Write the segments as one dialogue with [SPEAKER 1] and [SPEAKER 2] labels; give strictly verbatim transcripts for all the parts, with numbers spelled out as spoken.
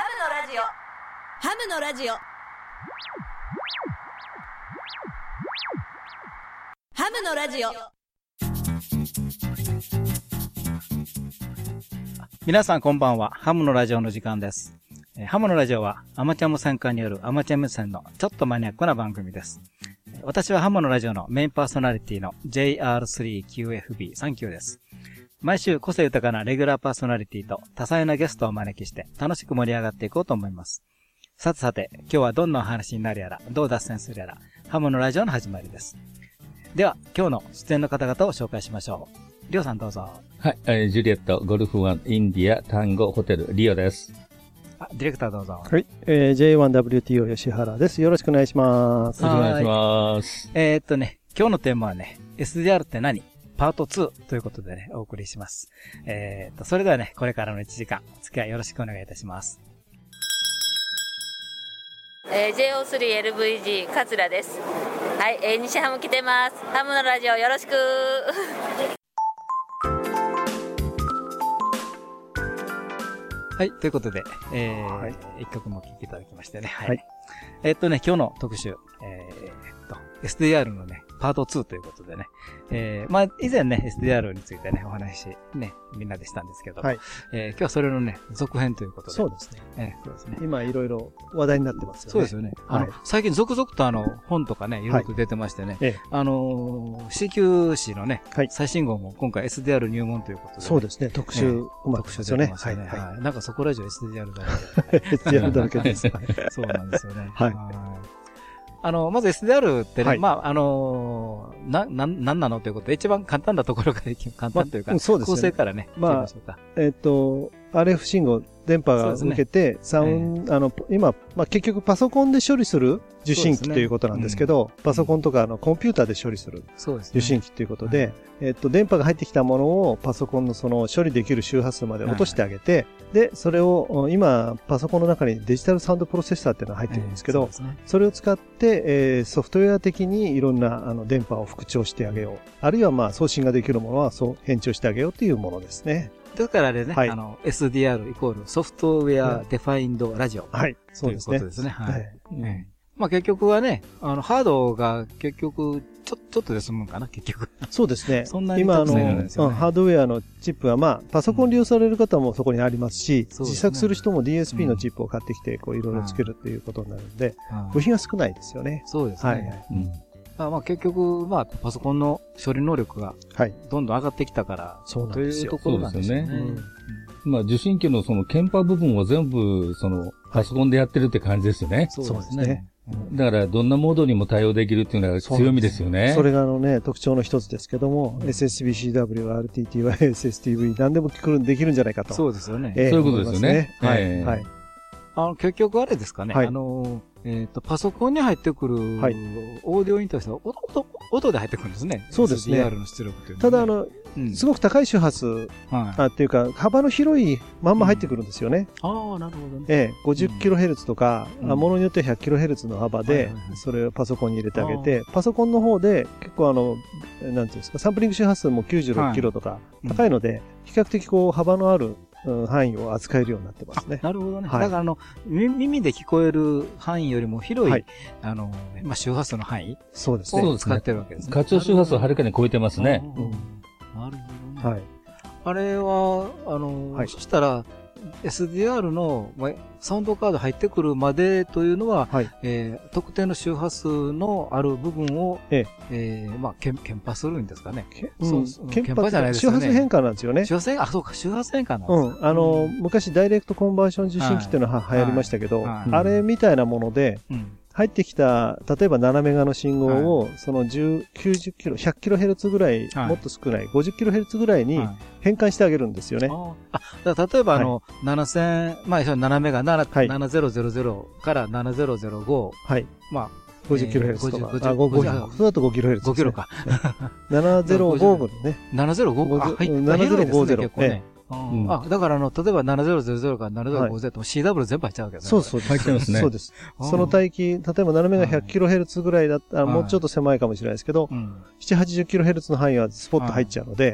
[SPEAKER 1] のラジオハムのラジオハムのラジオ。
[SPEAKER 2] 皆さんこんばんは。ハムのラジオの時間です。ハムのラジオはアマチュア無線化によるアマチュア無線のちょっとマニアックな番組です。私はハムのラジオのメインパーソナリティの ジェイアールスリーキューエフビーさんきゅう です。毎週個性豊かなレギュラーパーソナリティと多彩なゲストをお招きして楽しく盛り上がっていこうと思います。さてさて、今日はどんなお話になるやら、どう脱線するやら、ハムのラジオの始まりです。では、今日の出演の方々を紹介しましょう。リオさんどうぞ。
[SPEAKER 3] はい、えー、ジュリエット、ゴルフワン、インディア、タンゴ、ホテル、リオです。
[SPEAKER 2] あ、ディレクターどうぞ。
[SPEAKER 4] はい、えー、ジェイワンダブリューティーオー 吉原です。よろしくお願いします。
[SPEAKER 3] よろしくお願いします。
[SPEAKER 2] えー、っとね、今日のテーマはね、エスディーアール って何？パートツーということでね、お送りします。えー、っと、それではね、これからのいちじかん、お付き合いよろしくお願いいたします。
[SPEAKER 5] えー、ジェイオースリーエルブイジー 桂です。はい、えー、西ハム来てます。ハムのラジオよろしく。
[SPEAKER 2] はい、ということで、えー、はい、一曲も聴いていただきましてね。はい。はい、えー、っとね、今日の特集、えー、っと、エスディーアール のね、パートツーということでね。えー、まあ、以前ね、エスディーアール についてね、お話、ね、みんなでしたんですけど、はい、えー、今日はそれのね、続編ということで。
[SPEAKER 4] そうですね。
[SPEAKER 2] えー、そうですね。
[SPEAKER 4] 今、いろいろ話題になってますよね。
[SPEAKER 2] そうですよね。あの、はい、最近続々とあの、本とかね、いろいろと出てましてね、はい、あのー、シーキューシー のね、はい、最新号も今回 エスディーアール 入門ということで、ね。
[SPEAKER 4] そうですね、特集、えー、うまくですよね。
[SPEAKER 2] はい、はい。なんかそこら中 エスディーアール だ
[SPEAKER 4] け。エスディーアール だけです。
[SPEAKER 2] そうなんですよね。
[SPEAKER 4] はい。
[SPEAKER 2] あの、まず エスディーアール ってね、はい、まあ、あのー、な、な、なんなのということで、一番簡単なところから簡単というか、まあ、そうですね。構成からね、
[SPEAKER 4] まあ、えっと、アールエフ 信号、電波が受けて、サウンド、あの、今、まあ、結局パソコンで処理する受信機ということなんですけど、パソコンとかあのコンピューターで処理する受信機ということで、えっと、電波が入ってきたものをパソコンのその処理できる周波数まで落としてあげて、で、それを今、パソコンの中にデジタルサウンドプロセッサーっていうのが入ってるんですけど、それを使って、えー、ソフトウェア的にいろんなあの電波を復調してあげよう。あるいはまあ送信ができるものはそう変調してあげようというものですね。
[SPEAKER 2] だからあれね、はい、あの、エスディーアール イコールソフトウェアデファインドラジオ。
[SPEAKER 4] はい。
[SPEAKER 2] そうですね。ということですね。はい。うん、まあ結局はね、あの、ハードが結局、ちょ、ちょっとで済むんかな、結局。
[SPEAKER 4] そうですね。
[SPEAKER 2] そんなに
[SPEAKER 4] 今、あの、ね、ハードウェアのチップは、まあ、パソコン利用される方もそこにありますし、うん、自作する人も ディーエスピー のチップを買ってきて、こう、いろいろつけるっていうことになるので、うん、部品は少ないですよね。
[SPEAKER 2] そうですね。はい、はい。うんまあ結局、まあ、パソコンの処理能力が、どんどん上がってきたから、はい、そうなんですよ。というところなんですよね。そうですよね。
[SPEAKER 3] うん、まあ、受信機のその、鍵波部分を全部、その、パソコンでやってるって感じですよね。はい、
[SPEAKER 4] そうですね。
[SPEAKER 3] だから、どんなモードにも対応できるっていうのが強みですよね。
[SPEAKER 4] それがあのね、特徴の一つですけども、うん、エスエスビーシーダブリュー、アールティーティーワイ、エスエスティーブイ、何でも来るできるんじゃないかと。
[SPEAKER 2] そうですよね。
[SPEAKER 3] えー、そういうことですよね。
[SPEAKER 4] はい。はい。
[SPEAKER 2] あの、結局あれですかね。はい、あの、えっと、パソコンに入ってくる、はい、オーディオインターフェースは音、音で入ってくるんですね。
[SPEAKER 4] そうですね。
[SPEAKER 2] エスディーアール の出力っていうのは、ね。
[SPEAKER 4] ただ、あの、うん、すごく高い周波数、はい、あっていうか、幅の広いまんま入ってくるんですよね。
[SPEAKER 2] うん、ああ、なるほどね。
[SPEAKER 4] ええ、ごじゅっキロヘルツ とか、うん、ものによっては ひゃっキロヘルツ の幅で、それをパソコンに入れてあげて、パソコンの方で結構あの、なんていうんですか、サンプリング周波数もきゅうじゅうろっキロとか、高いので、比較的こう、幅のある、うん、範囲を扱えるようになってますね。
[SPEAKER 2] なるほどね。はい、だからあの、耳で聞こえる範囲よりも広い、はい、あの、まあ、周波数の範囲
[SPEAKER 4] そうですね。
[SPEAKER 2] を使ってるわけですね。
[SPEAKER 3] 過聴周波数をはるかに超えてますね。
[SPEAKER 2] うん、なるほどね。はい。あれは、あの、はい、そしたら、エスディーアール のサウンドカード入ってくるまでというのは、はいえー、特定の周波数のある部分を、えええー、まあ、鍵波するんですかね。
[SPEAKER 4] そう、鍵波じゃないですよね。周波数変換なんですよね。
[SPEAKER 2] 周波数変換、あ、そうか、周波数変換なんです
[SPEAKER 4] うん。あの、うん、昔ダイレクトコンバーション受信機っていうのは流行りましたけど、はいはい、あれみたいなもので、うん入ってきた、例えばななメガの信号を、はい、そのじゅう、きゅうじゅっキロ、ひゃっキロヘルツぐらい、はい、もっと少ない、ごじゅっキロヘルツぐらいに変換してあげるんですよね。
[SPEAKER 2] はい、あ、だから例えばあの、はい、ななせん、まあ、ななメガ、ななぜろぜろぜろからななぜろぜろご。
[SPEAKER 4] はい。
[SPEAKER 2] まあ、
[SPEAKER 4] ごじゅっキロヘルツ とか。あ、ご、ご、そうだとごキロヘルツ、
[SPEAKER 2] ね。ごキロか。
[SPEAKER 4] ななぜろごぐね。
[SPEAKER 2] ななぜろご? あ、はい。
[SPEAKER 4] ななぜろごぜろ。
[SPEAKER 2] 結構ね。うん、あ、だからあの、例えばななぜろぜろぜろからななぜろごぜろと シーダブリュー 全部入っちゃうわけですね。
[SPEAKER 4] そうそう。
[SPEAKER 3] 入っちゃいますね。
[SPEAKER 4] そうです。その帯域、例えばななメガ ひゃっキロヘルツ ぐらいだったら、もうちょっと狭いかもしれないですけど、うん、ななじゅうはちじゅっキロヘルツ の範囲はスポット入っちゃうので、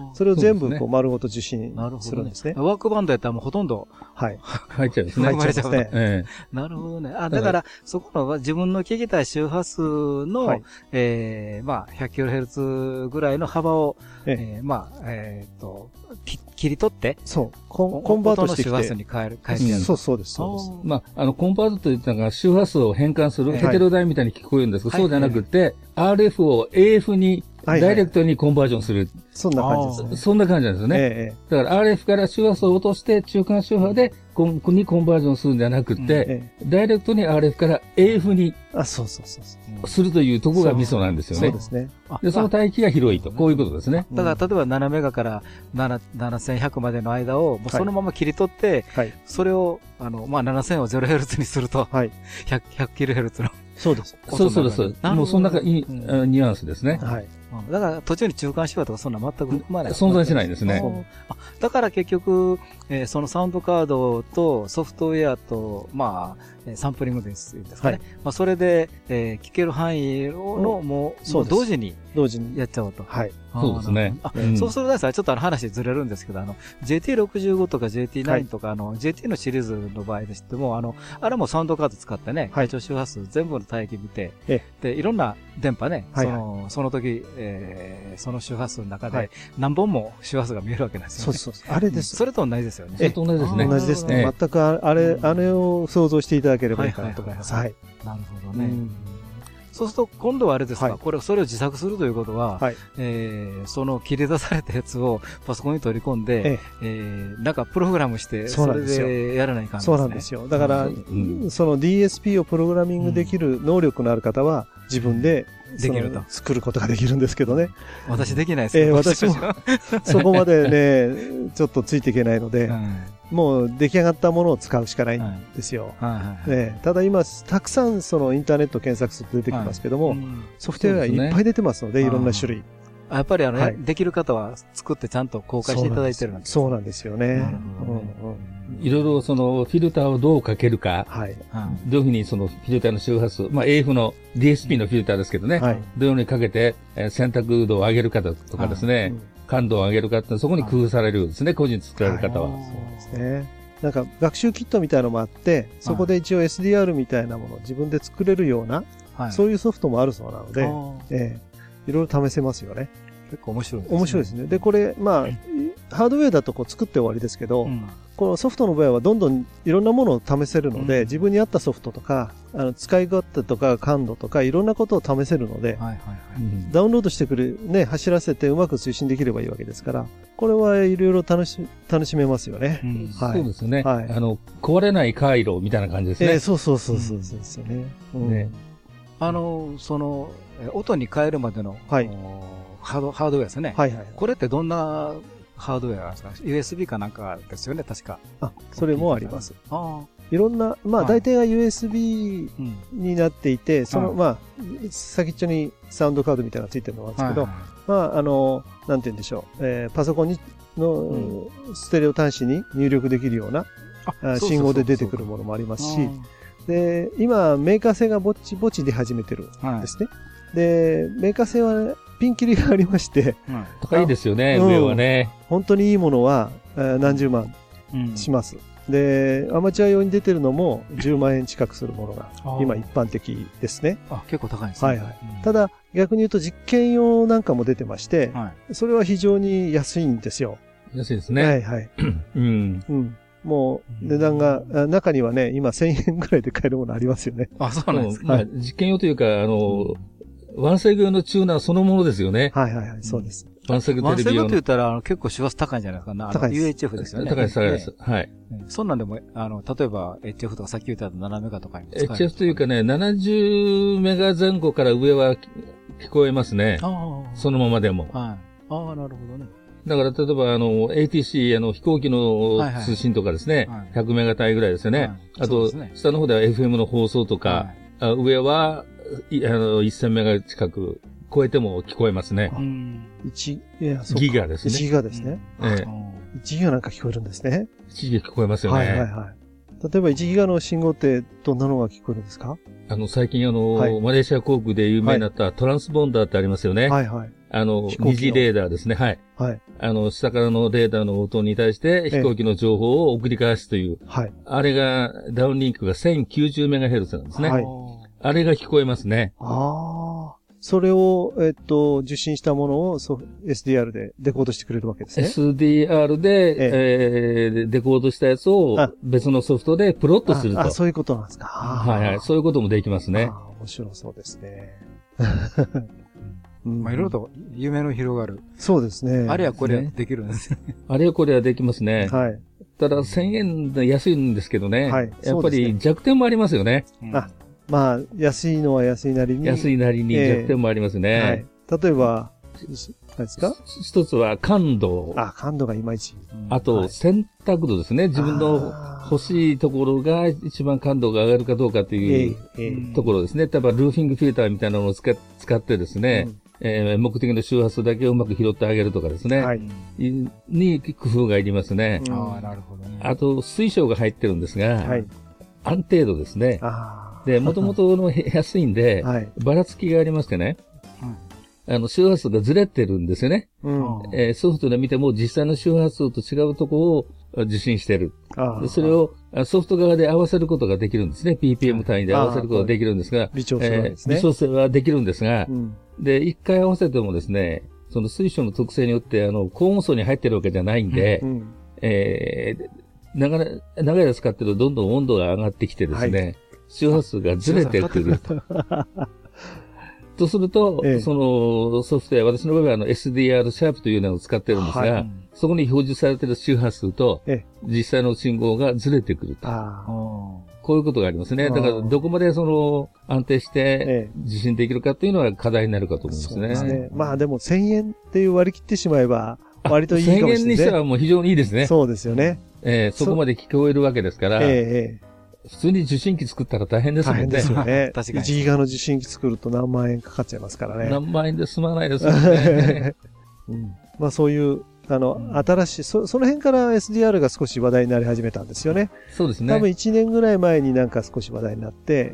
[SPEAKER 4] それを全部こう丸ごと受信するんですね。
[SPEAKER 2] ワークバンドやったらもうほとんど。
[SPEAKER 4] はい。
[SPEAKER 3] 入っちゃうんですね。
[SPEAKER 4] 入っちゃうんですね。
[SPEAKER 3] え
[SPEAKER 2] え、なるほどね。あ、だから、そこの自分の聞きたい周波数の、はい、えー、まあ、ひゃくキロヘルツ ぐらいの幅を、ええー、まあ、えっ、ー、と、切り取って、
[SPEAKER 4] そう。コン、コンバートしてきて。
[SPEAKER 2] 音の周波数に変える、変えてやる。
[SPEAKER 4] そうそうです、そうです。
[SPEAKER 3] まあ、あの、コンバートといったのが周波数を変換する、ヘテロダイみたいに聞こえるんですけど、そうじゃなくて、アールエフ を エーエフ に、ダイレクトにコンバージョンする。
[SPEAKER 4] そんな感じですね。
[SPEAKER 3] そんな感じなんですよね。だから アールエフ から周波数を落として、中間周波で、にコンバージョンするんじゃなくて、ダイレクトに アールエフ から エーエフ に、
[SPEAKER 4] あ、そうそうそう。
[SPEAKER 3] するというところがミソなんですよね。
[SPEAKER 4] そうですね。
[SPEAKER 3] で、その帯域が広いと、こういうことですね。
[SPEAKER 2] だから、例えばななメガからななせんひゃくまでの間を、もうそのまま切り取って、それを、あの、まあ、ななせんを ゼロヘルツ にすると、ひゃくキロヘルツ の。
[SPEAKER 4] そうです。
[SPEAKER 3] そうそうです。もうそんなニュアンスですね。はい。
[SPEAKER 2] だから途中に中間周波とかそんな全く含まない。
[SPEAKER 3] 存在しないですね。
[SPEAKER 2] だから結局、えー、そのサウンドカードとソフトウェアと、まあ、サンプリングですですかね。はい、まあそれで、えー、聞ける範囲のもう、そう同時に、同時にやっちゃおうと。
[SPEAKER 3] はい。そうですね。
[SPEAKER 2] あ、うん、そうするとさ、ちょっとあの話ずれるんですけど、あの、ジェーティーろくじゅうご とか ジェーティーナイン とか、はい、あの、ジェーティー のシリーズの場合でしても、あの、あれもサウンドカード使ってね、会長周波数全部の帯域見て、で、いろんな電波ね、はい、その、その時、えー、その周波数の中で何本も周波数が見えるわけなんですよね。
[SPEAKER 4] そうそうそう。あれです。
[SPEAKER 2] それと同じですよね。
[SPEAKER 3] それと同じですね。
[SPEAKER 4] 同じですね。全くあれ、あれを想像していただければいいかなと思います。はい。
[SPEAKER 2] なるほどね。そうすると、今度はあれですか、これ、それを自作するということは、えー、その切り出されたやつをパソコンに取り込んで、ええー、なんかプログラムして、それでやらないかんですね。
[SPEAKER 4] そうなんですよ。だから、その ディーエスピー をプログラミングできる能力のある方は、自分で、
[SPEAKER 2] できると。
[SPEAKER 4] 作ることができるんですけどね。
[SPEAKER 2] 私できないです
[SPEAKER 4] えー、私も、そこまでね、ちょっとついていけないので、もう出来上がったものを使うしかないんですよ。ただ今、たくさんそのインターネット検索すると出てきますけども、ソフトウェアいっぱい出てますので、いろんな種類。
[SPEAKER 2] やっぱりあのね、できる方は作ってちゃんと公開していただいてるんです。
[SPEAKER 4] そうなんですよね。
[SPEAKER 3] いろいろそのフィルターをどうかけるか、はい、どういうふうにそのフィルターの周波数、まあ エーエフ の ディーエスピー のフィルターですけどね、はい、どういうふうにかけて選択度を上げるかとかですね、感度を上げるかってそこに工夫されるんですね、個人で作られる方は。
[SPEAKER 4] そうですね。なんか学習キットみたいなのもあって、そこで一応 エスディーアール みたいなものを自分で作れるような、はい、そういうソフトもあるそうなので、えー、いろいろ試せますよね。
[SPEAKER 2] 結構面白いですね。
[SPEAKER 4] 面白いですね。で、これ、まあ、ハードウェアだとこう作って終わりですけど、うん、このソフトの場合はどんどんいろんなものを試せるので、うん、自分に合ったソフトとか、あの使い勝手とか感度とかいろんなことを試せるので、ダウンロードしてくる、ね、走らせてうまく推進できればいいわけですから、これはいろいろ楽し、楽しめますよね。
[SPEAKER 3] うんはい、そうですね、はい。あの、壊れない回路みたいな感じですね。
[SPEAKER 4] えー、そうそうそうそうそうですよね。うん、ね
[SPEAKER 2] あの、その、音に変えるまでの、はいハード、ハードウェアですね。はいはい。これってどんなハードウェアですか？ ユーエスビー かなんかですよね、確か。
[SPEAKER 4] あ、それもあります。ああ。いろんな、まあ大体が ユーエスビー になっていて、その、まあ、先っちょにサウンドカードみたいなのがついてるのがあるんですけど、まあ、あの、なんて言うんでしょう、えー、パソコンにのステレオ端子に入力できるような信号で出てくるものもありますし、で、今、メーカー製がぼちぼち出始めてるんですね。で、メーカー製はピンキリがありまして、
[SPEAKER 3] うん、高いですよね、上はね。
[SPEAKER 4] 本当にいいものは、えー、何十万します、うん。で、アマチュア用に出てるのもじゅうまんえん近くするものが今一般的ですね。
[SPEAKER 2] あ、結構高いですね。はいはい。
[SPEAKER 4] うん、ただ、逆に言うと実験用なんかも出てまして、はい、それは非常に安いんですよ。
[SPEAKER 3] 安いですね。
[SPEAKER 4] はいはい。うん。うん。もう、値段が、中にはね、今せんえんぐらいで買えるものありますよね。
[SPEAKER 2] あ、そうなんですか。
[SPEAKER 3] まあ、実験用というか、あの、うんワンセグ用のチューナーそのものですよね。
[SPEAKER 4] はいはいはい、そうです。
[SPEAKER 3] ワンセグテレビ用の。
[SPEAKER 2] ワンセグって言ったら、あの、結構周波数高いんじゃないですかな。高いです。ユーエイチエフ ですよね。
[SPEAKER 3] 高いです、高いです。はい。
[SPEAKER 2] そんなんでも、あの、例えば エイチエフ とかさっき言ったななメガとかにも使える。
[SPEAKER 3] エイチエフ というかね、ななじゅうメガ前後から上は聞こえますね。ああ。そのままでも。はい。
[SPEAKER 2] ああ、なるほどね。
[SPEAKER 3] だから、例えば、あの、エーティーシー、あの、飛行機の通信とかですね、はいはい、ひゃくメガ帯ぐらいですよね。はい、あと、ね、下の方では エフエム の放送とか、はい、あ上は、いあの、せんメガ近く、超えても聞こえますね。
[SPEAKER 4] いち、いや、そう
[SPEAKER 3] ギガですね。
[SPEAKER 4] いちギガですね。ええ。いちギガなんか聞こえるんですね。
[SPEAKER 3] いちギガ聞こえますよね。はいはいはい。
[SPEAKER 4] 例えばいちギガの信号ってどんなのが聞こえるんですか？
[SPEAKER 3] あの、最近あの、はい、マレーシア航空で有名になったトランスボンダーってありますよね。はいはい。 あの、二次レーダーですね。はい。はい。あの、下からのレーダーの音に対して飛行機の情報を送り返すという。はい。あれが、ダウンリンクが せんきゅうじゅうメガヘルツ なんですね。はい。あれが聞こえますね。
[SPEAKER 4] ああ。それを、えっと、受信したものを エスディーアール でデコードしてくれるわけですね。
[SPEAKER 3] エスディーアール で、えええー、デコードしたやつを別のソフトでプロットすると。
[SPEAKER 4] あ、あそういうことなんですか。
[SPEAKER 3] はいはい。そういうこともできますね。
[SPEAKER 4] あ面白そうですね。
[SPEAKER 2] うん、まあ、いろいろと夢の広がる。
[SPEAKER 4] そうですね。
[SPEAKER 2] あれやこれやできるんですよ。
[SPEAKER 3] あれやこれやできますね。はい。ただせんえんで安いんですけどね。はい。やっぱり弱点もありますよね。
[SPEAKER 4] うん、あ、まあ、安いのは安いなりに。
[SPEAKER 3] 安いなりに弱点もありますね。えー、はい。
[SPEAKER 4] 例えば、何ですか？
[SPEAKER 3] 一つは感度。
[SPEAKER 4] あ、感度がいまいち。
[SPEAKER 3] あと、選択度ですね。自分の欲しいところが一番感度が上がるかどうかというところですね。例えば、ルーフィングフィルターみたいなのを使ってですね、うんえー、目的の周波数だけをうまく拾ってあげるとかですね。はい。に工夫がいりますね。
[SPEAKER 2] うん、ああ、なるほどね。
[SPEAKER 3] あと、水晶が入ってるんですが、はい。安定度ですね。あで、もともとの安いんで、はい、ばらつきがありましてね。うん、あの、周波数がずれてるんですよね。うんえー、ソフトで見ても実際の周波数と違うところを受信してる。でそれをソフト側で合わせることができるんですね。ピーピーエム 単位で合わせることができるんですが、
[SPEAKER 4] 微調整ですね。
[SPEAKER 3] 微調整はできるんですが、うんで、一回合わせてもですね、その水晶の特性によって、あの、高音層に入ってるわけじゃないんで、うん、えー、長い、長い間使ってるとどんどん温度が上がってきてですね、はい、周波数がずれてくると。とすると、ええ、そのソフトウェア、私の場合はあの エスディーアール シャープというのを使ってるんですが、はい、そこに表示されている周波数と、実際の信号がずれてくると。こういうことがありますね。だから、どこまでその、安定して、受信できるかっていうのは課題になるかと思うんですね。そうですね。
[SPEAKER 4] まあでも、せんえんっていう割り切ってしまえば、割といいかもしれない。
[SPEAKER 3] せんえんにしてはもう非常にいいですね。
[SPEAKER 4] そうですよね。
[SPEAKER 3] えー、そこまで聞こえるわけですから、えー、普通に受信機作ったら大変ですもんね。
[SPEAKER 4] 大変ですよね。確かに。いちギガの受信機作ると何万円かかっちゃいますからね。
[SPEAKER 3] 何万円で済まないですよね。
[SPEAKER 4] うん、まあそういう、あの、うん、新しい、そ、その辺から エスディーアール が少し話題になり始めたんですよね。
[SPEAKER 3] そうですね。
[SPEAKER 4] 多分いちねんぐらい前になんか少し話題になって、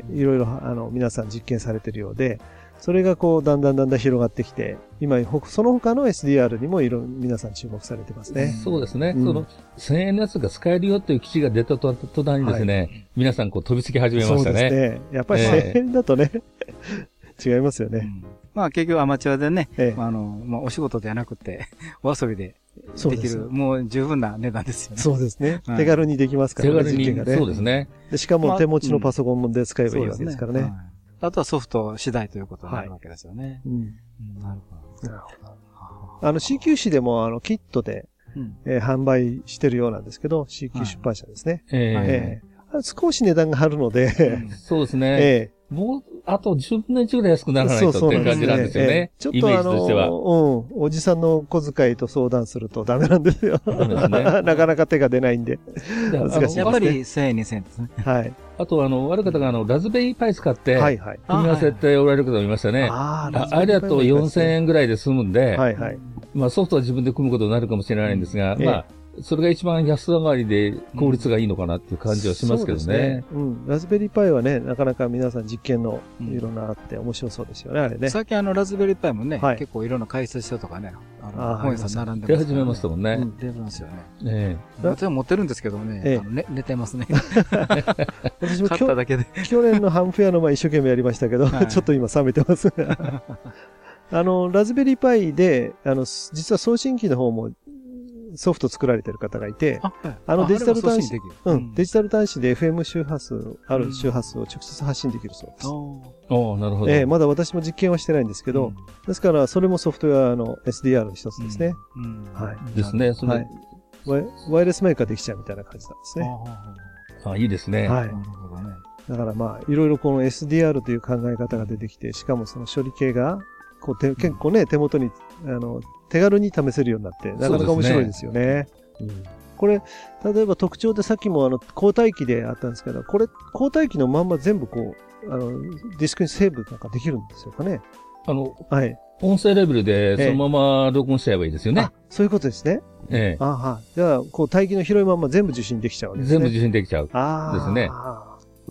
[SPEAKER 4] いろいろ、あの、皆さん実験されてるようで、それがこう、だんだんだんだん広がってきて、今、その他の エスディーアール にもいろ、皆さん注目されてますね。
[SPEAKER 3] そうですね。うん、その、せんえんのやつが使えるよっていう記事が出たと途端にですね、はい、皆さんこう飛びつき始めましたね。そうですね。
[SPEAKER 4] やっぱりせんえんだとね、えー、違いますよね。うん、
[SPEAKER 2] まあ結局アマチュアでね、ええ、あの、まあお仕事ではなくて、お遊びで、できる、もう十分な値段ですよね。
[SPEAKER 4] そうですね。うん、手軽にできますからね、
[SPEAKER 3] 手軽に、ね、そうですね
[SPEAKER 4] で。しかも手持ちのパソコンで使えばいいわけですからね。まあうんね
[SPEAKER 2] はい、あとはソフト次第ということになるわけですよね。はいうん、なるほど。なるほ
[SPEAKER 4] ど。あの シーキュー 誌でもあのキットで、うんえー、販売してるようなんですけど、シーキュー 出版社ですね。はい、えー、少し値段が張るので、
[SPEAKER 3] うん、そうですね。えーもう、あとじゅうぶんのいちぐらい安くならないとっていう感じなんですよね。
[SPEAKER 4] ちょっとあの、うん、おじさんの小遣いと相談するとダメなんですよ。ダメですね。なかなか手が出ないんで。
[SPEAKER 2] 難しいですね。やっぱりせんえん、にせんえんですね。
[SPEAKER 3] はい。あと、あの、ある方があの、ラズベリーパイ使って、はいはい。組み合わせておられる方もいましたね。ああ、あれだとよんせんえんぐらいで済むんで、はいはい。まあ、ソフトは自分で組むことになるかもしれないんですが、まあ、それが一番安上がりで効率がいいのかなっていう感じはしますけどね。うん、そうですね。
[SPEAKER 4] うん。ラズベリーパイはね、なかなか皆さん実験のいろんなあって面白そうですよね、あれね。
[SPEAKER 2] 最近あのラズベリーパイもね、はい、結構いろんな解説書とかね、あの本屋さん並んで
[SPEAKER 3] ます、ね。出始めましたもんね。うん、
[SPEAKER 2] 出ますよね。ええ。私は持ってるんですけどね、ええ、あのね寝てますね。
[SPEAKER 4] 私も買っただけで去年のハンフェアの前一生懸命やりましたけど、はい、ちょっと今冷めてます。あの、ラズベリーパイで、あの、実は送信機の方も、ソフト作られてる方がいて、あ、はい、あのデジタル端子、うん、デジタル端子で エフエム 周波数、ある周波数を直接発信できるそうです。
[SPEAKER 3] ああ、なるほど。
[SPEAKER 4] えー、まだ私も実験はしてないんですけど、うん、ですからそれもソフトウェアの エスディーアール の一つですね。うん。
[SPEAKER 3] はい。ですね。その、はい。
[SPEAKER 4] ワイヤレスメーカーできちゃうみたいな感じなんですね。
[SPEAKER 3] ああ、いいですね。はい。なる
[SPEAKER 4] ほどね。だからまあ、いろいろこの エスディーアール という考え方が出てきて、しかもその処理系が、こうて結構ね、手元に、あの、手軽に試せるようになって、なかなか面白いですよね。うん、これ、例えば特徴でさっきもあの、交代機であったんですけど、これ、交代機のまんま全部こう、あの、ディスクにセーブなんかできるんですよかね。
[SPEAKER 3] あの、はい。音声レベルでそのまま録音しちゃえばいいですよね。ええ、あ、
[SPEAKER 4] そういうことですね。ええ。あは。じゃあ、こう、帯域の広いまま全部受信できちゃうわけですね。
[SPEAKER 3] 全部受信できちゃう。ああ。ですね。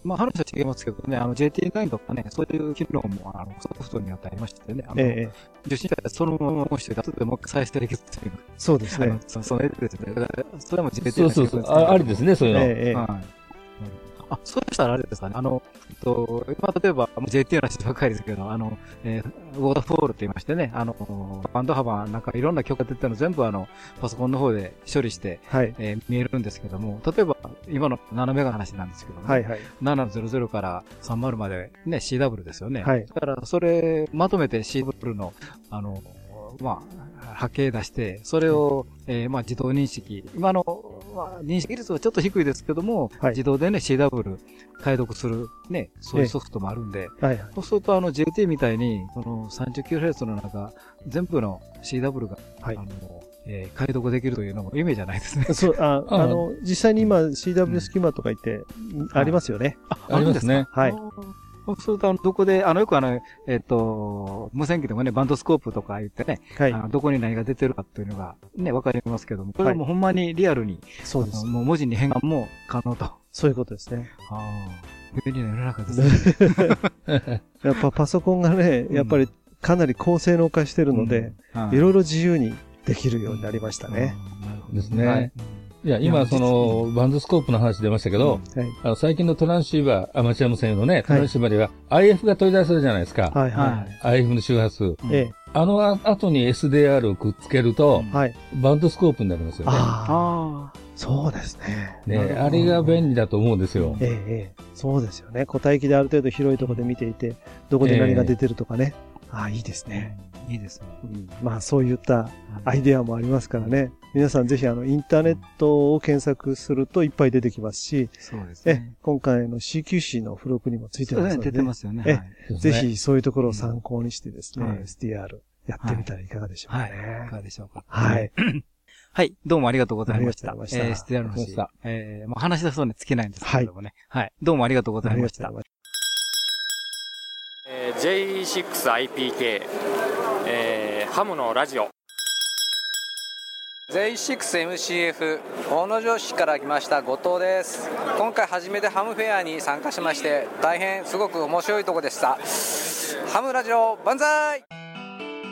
[SPEAKER 2] まあ話は違いますけどね、あの ジェーティーナイン とかね、そういう機能もあのソフトによってありましてね、あの、ええ、受信者でそのまま押して、後でもう一回再生できるっていう。
[SPEAKER 4] そうですね。
[SPEAKER 2] そその絵ですね。だからそれも ジェーティーナイン
[SPEAKER 3] そうそうそう。あ, ありですね、そういうの。ええ、はい。
[SPEAKER 2] あ、そうしたらあれですかね。あの、えっと、今、例えば、ジェーティー の話ばっかりですけど、あの、えー、ウォーターフォールって言いましてね、あの、バンド幅、なんかいろんな曲が出てるの全部あの、パソコンの方で処理して、はい、えー、見えるんですけども、例えば、今のななメガの話なんですけども、ね、はいはい、ななひゃくからさんじゅうまでね、シーダブリュー ですよね。はい。だから、それ、まとめて シーダブリュー の、あの、まあ、波形出して、それを、えー、まあ、自動認識。今の、まあ、認識率はちょっと低いですけども、はい、自動でね、シーダブリュー 解読する、ね、そういうソフトもあるんで、はいはい、そうすると、あの、ジェーティー みたいに、この さんじゅうきゅうヘルツ の中、全部の シーダブリュー が、はい、あの、えー、解読できるというのも夢じゃないですね。
[SPEAKER 4] そう、あ、あの、実際に今 シーダブリュー スキマとか言って、うん、ありますよね。
[SPEAKER 3] あ、ありますね。
[SPEAKER 4] はい。
[SPEAKER 2] そうすると、あの、どこで、あの、よくあの、えっと、無線機でもね、バンドスコープとか言ってね、はい、あのどこに何が出てるかっていうのがね、わかりますけども、これはもうほんまにリアルに、そうです。もう文字に変換も可能と。
[SPEAKER 4] そういうことですね。
[SPEAKER 2] ああ、便利な世の中ですね。
[SPEAKER 4] やっぱパソコンがね、やっぱりかなり高性能化してるので、いろいろ自由にできるようになりましたね。
[SPEAKER 3] なるほどですね。はい、いや、今、その、バンドスコープの話出ましたけど、うんはい、あの最近のトランシーバー、アマチュア無線用のね、トランシーバーでは アイエフ が取り出せるじゃないですか。はいはい、アイエフ の周波数。うんええ、あの後に エスディーアール をくっつけると、はい、バンドスコープになりますよね。
[SPEAKER 4] ああ、そうですね。
[SPEAKER 3] ね、あれが便利だと思うんですよ。
[SPEAKER 4] ええ、ええ、そうですよね。個体域である程度広いところで見ていて、どこで何が出てるとかね。えー、ああ、いいですね。
[SPEAKER 2] いいですね。
[SPEAKER 4] うん、まあそういったアイデアもありますからね。皆さんぜひあのインターネットを検索するといっぱい出てきますし、そうですね。え今回の シーキューシー の付録にもついてますので、ね、
[SPEAKER 2] 出てますよね。
[SPEAKER 4] え、はい、ぜひそういうところを参考にしてですね、うん、エスディーアール やってみたらいかがでしょうかね。
[SPEAKER 2] はいはい、いかがでしょうか。
[SPEAKER 4] はい。
[SPEAKER 2] はい。どうもありがとうございました。ありがとうございました。えー、エスディーアール の話。えー、もう話し出そうにつけないんですけれどもね。はい。はい。どうもありがとうございました。
[SPEAKER 6] えー、ジェイシックスアイピーケー、えー、ハムのラジオ。
[SPEAKER 7] ジェイシックスエムシーエフ 大野城市から来ました後藤です。今回初めてハムフェアに参加しまして大変すごく面白いとこでした。ハムラジオ万歳。ハムのニ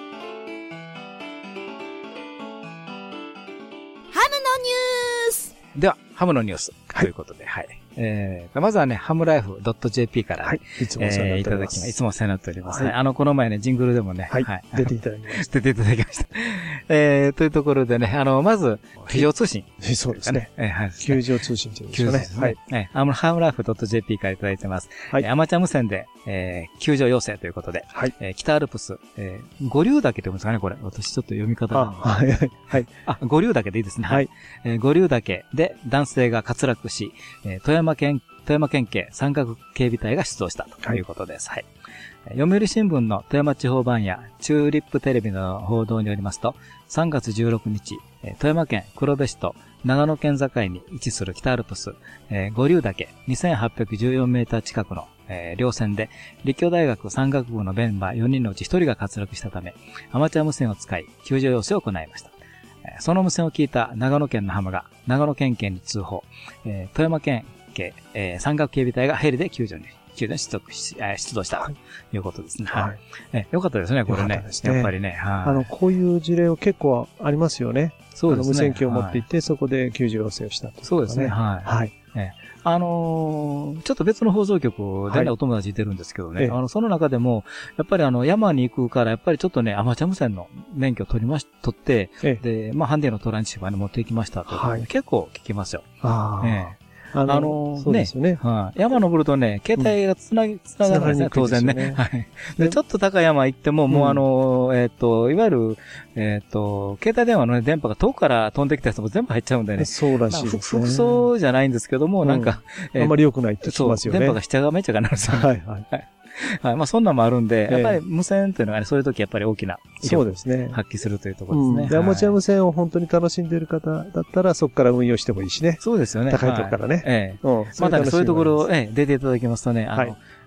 [SPEAKER 1] ュース
[SPEAKER 2] ではハムのニュースということで、はい、はいえー、まずはね、ハムライフ ドットジェーピー から、はい、
[SPEAKER 4] いつもお世話になっております。
[SPEAKER 2] えー、いただきいつもお世話になっておりますね。はい、あの、この前ね、ジングルでもね、
[SPEAKER 4] はい、はい、出ていただきました。
[SPEAKER 2] 出ていただきました。えー、というところでね、あの、まず、非常通信、
[SPEAKER 4] ね。そうですね。
[SPEAKER 2] えー、はい。
[SPEAKER 4] 球場通信というんですかね。
[SPEAKER 2] ですね。はい。えー、ハムライフ ドットジェーピー からいただいてます。はい。えー、アマチュア無線で、えー、球場要請ということで、はい。えー、北アルプス、えー、五竜岳って言うんですかね、これ。私ちょっと読み方が。
[SPEAKER 4] あ、はい、はい。はい。
[SPEAKER 2] あ、五竜岳でいいですね。はい。えー、五竜岳で男性が滑落し、えー、富山県富山県警山岳警備隊が出動したということです。はい。はい、読売新聞の富山地方版やチューリップテレビの報道によりますと、さんがつじゅうろくにち、富山県黒部市と長野県境に位置する北アルプス、えー、五竜岳にせんはっぴゃくじゅうよんメーター近くの、えー、稜線で、立教大学山岳部のメンバーよにんのうちひとりが滑落したため、アマチュア無線を使い、救助要請を行いました。その無線を聞いた長野県のハムが長野県警に通報、えー、富山県警、えー、山岳警備隊がヘリで救助に、救助に出動し、えー、出動したということですね。はい。はい、えー、よかったですね、これね。ねやっぱりね。はい。
[SPEAKER 4] あの、こういう事例を結構ありますよね。そうですね。無線機を持っていって、はい、そこで救助要請をしたと、ね。
[SPEAKER 2] そうですね。はい。はい。えーあのー、ちょっと別の放送局でね、はい、お友達いてるんですけどね、ええ、あの、その中でも、やっぱりあの、山に行くから、やっぱりちょっとね、アマチュア無線の免許を取りまし、取って、ええ、で、まあ、ハンディのトランシーバーに持っていきましたと、はい、結構聞きますよ。ああ。ええ
[SPEAKER 4] あの、あのー、そうですよね。
[SPEAKER 2] はい。山登るとね、携帯がつなぎ、つながらないですね、当然ね。はい。で、ちょっと高い山行っても、もうあの、えっと、いわゆる、えっと、携帯電話のね、電波が遠くから飛んできたやつも全部入っちゃうんでね。
[SPEAKER 4] そうらしいですね。
[SPEAKER 2] 服装じゃないんですけども、なんか、
[SPEAKER 4] あんまり良くないって聞きますよね。
[SPEAKER 2] 電波が下がめちゃがなるんですよね。はいはい。はい。まあ、そんなんもあるんで、やっぱり無線っていうのがね、そういう時やっぱり大きな威力を発揮するというところですね。
[SPEAKER 4] アマチュア無線を本当に楽しんでいる方だったら、そこから運用してもいいしね。
[SPEAKER 2] そうですよね。
[SPEAKER 4] 高いとこからね。
[SPEAKER 2] ええ。またね、そういうところを、ええ、出ていただきますとね、あの、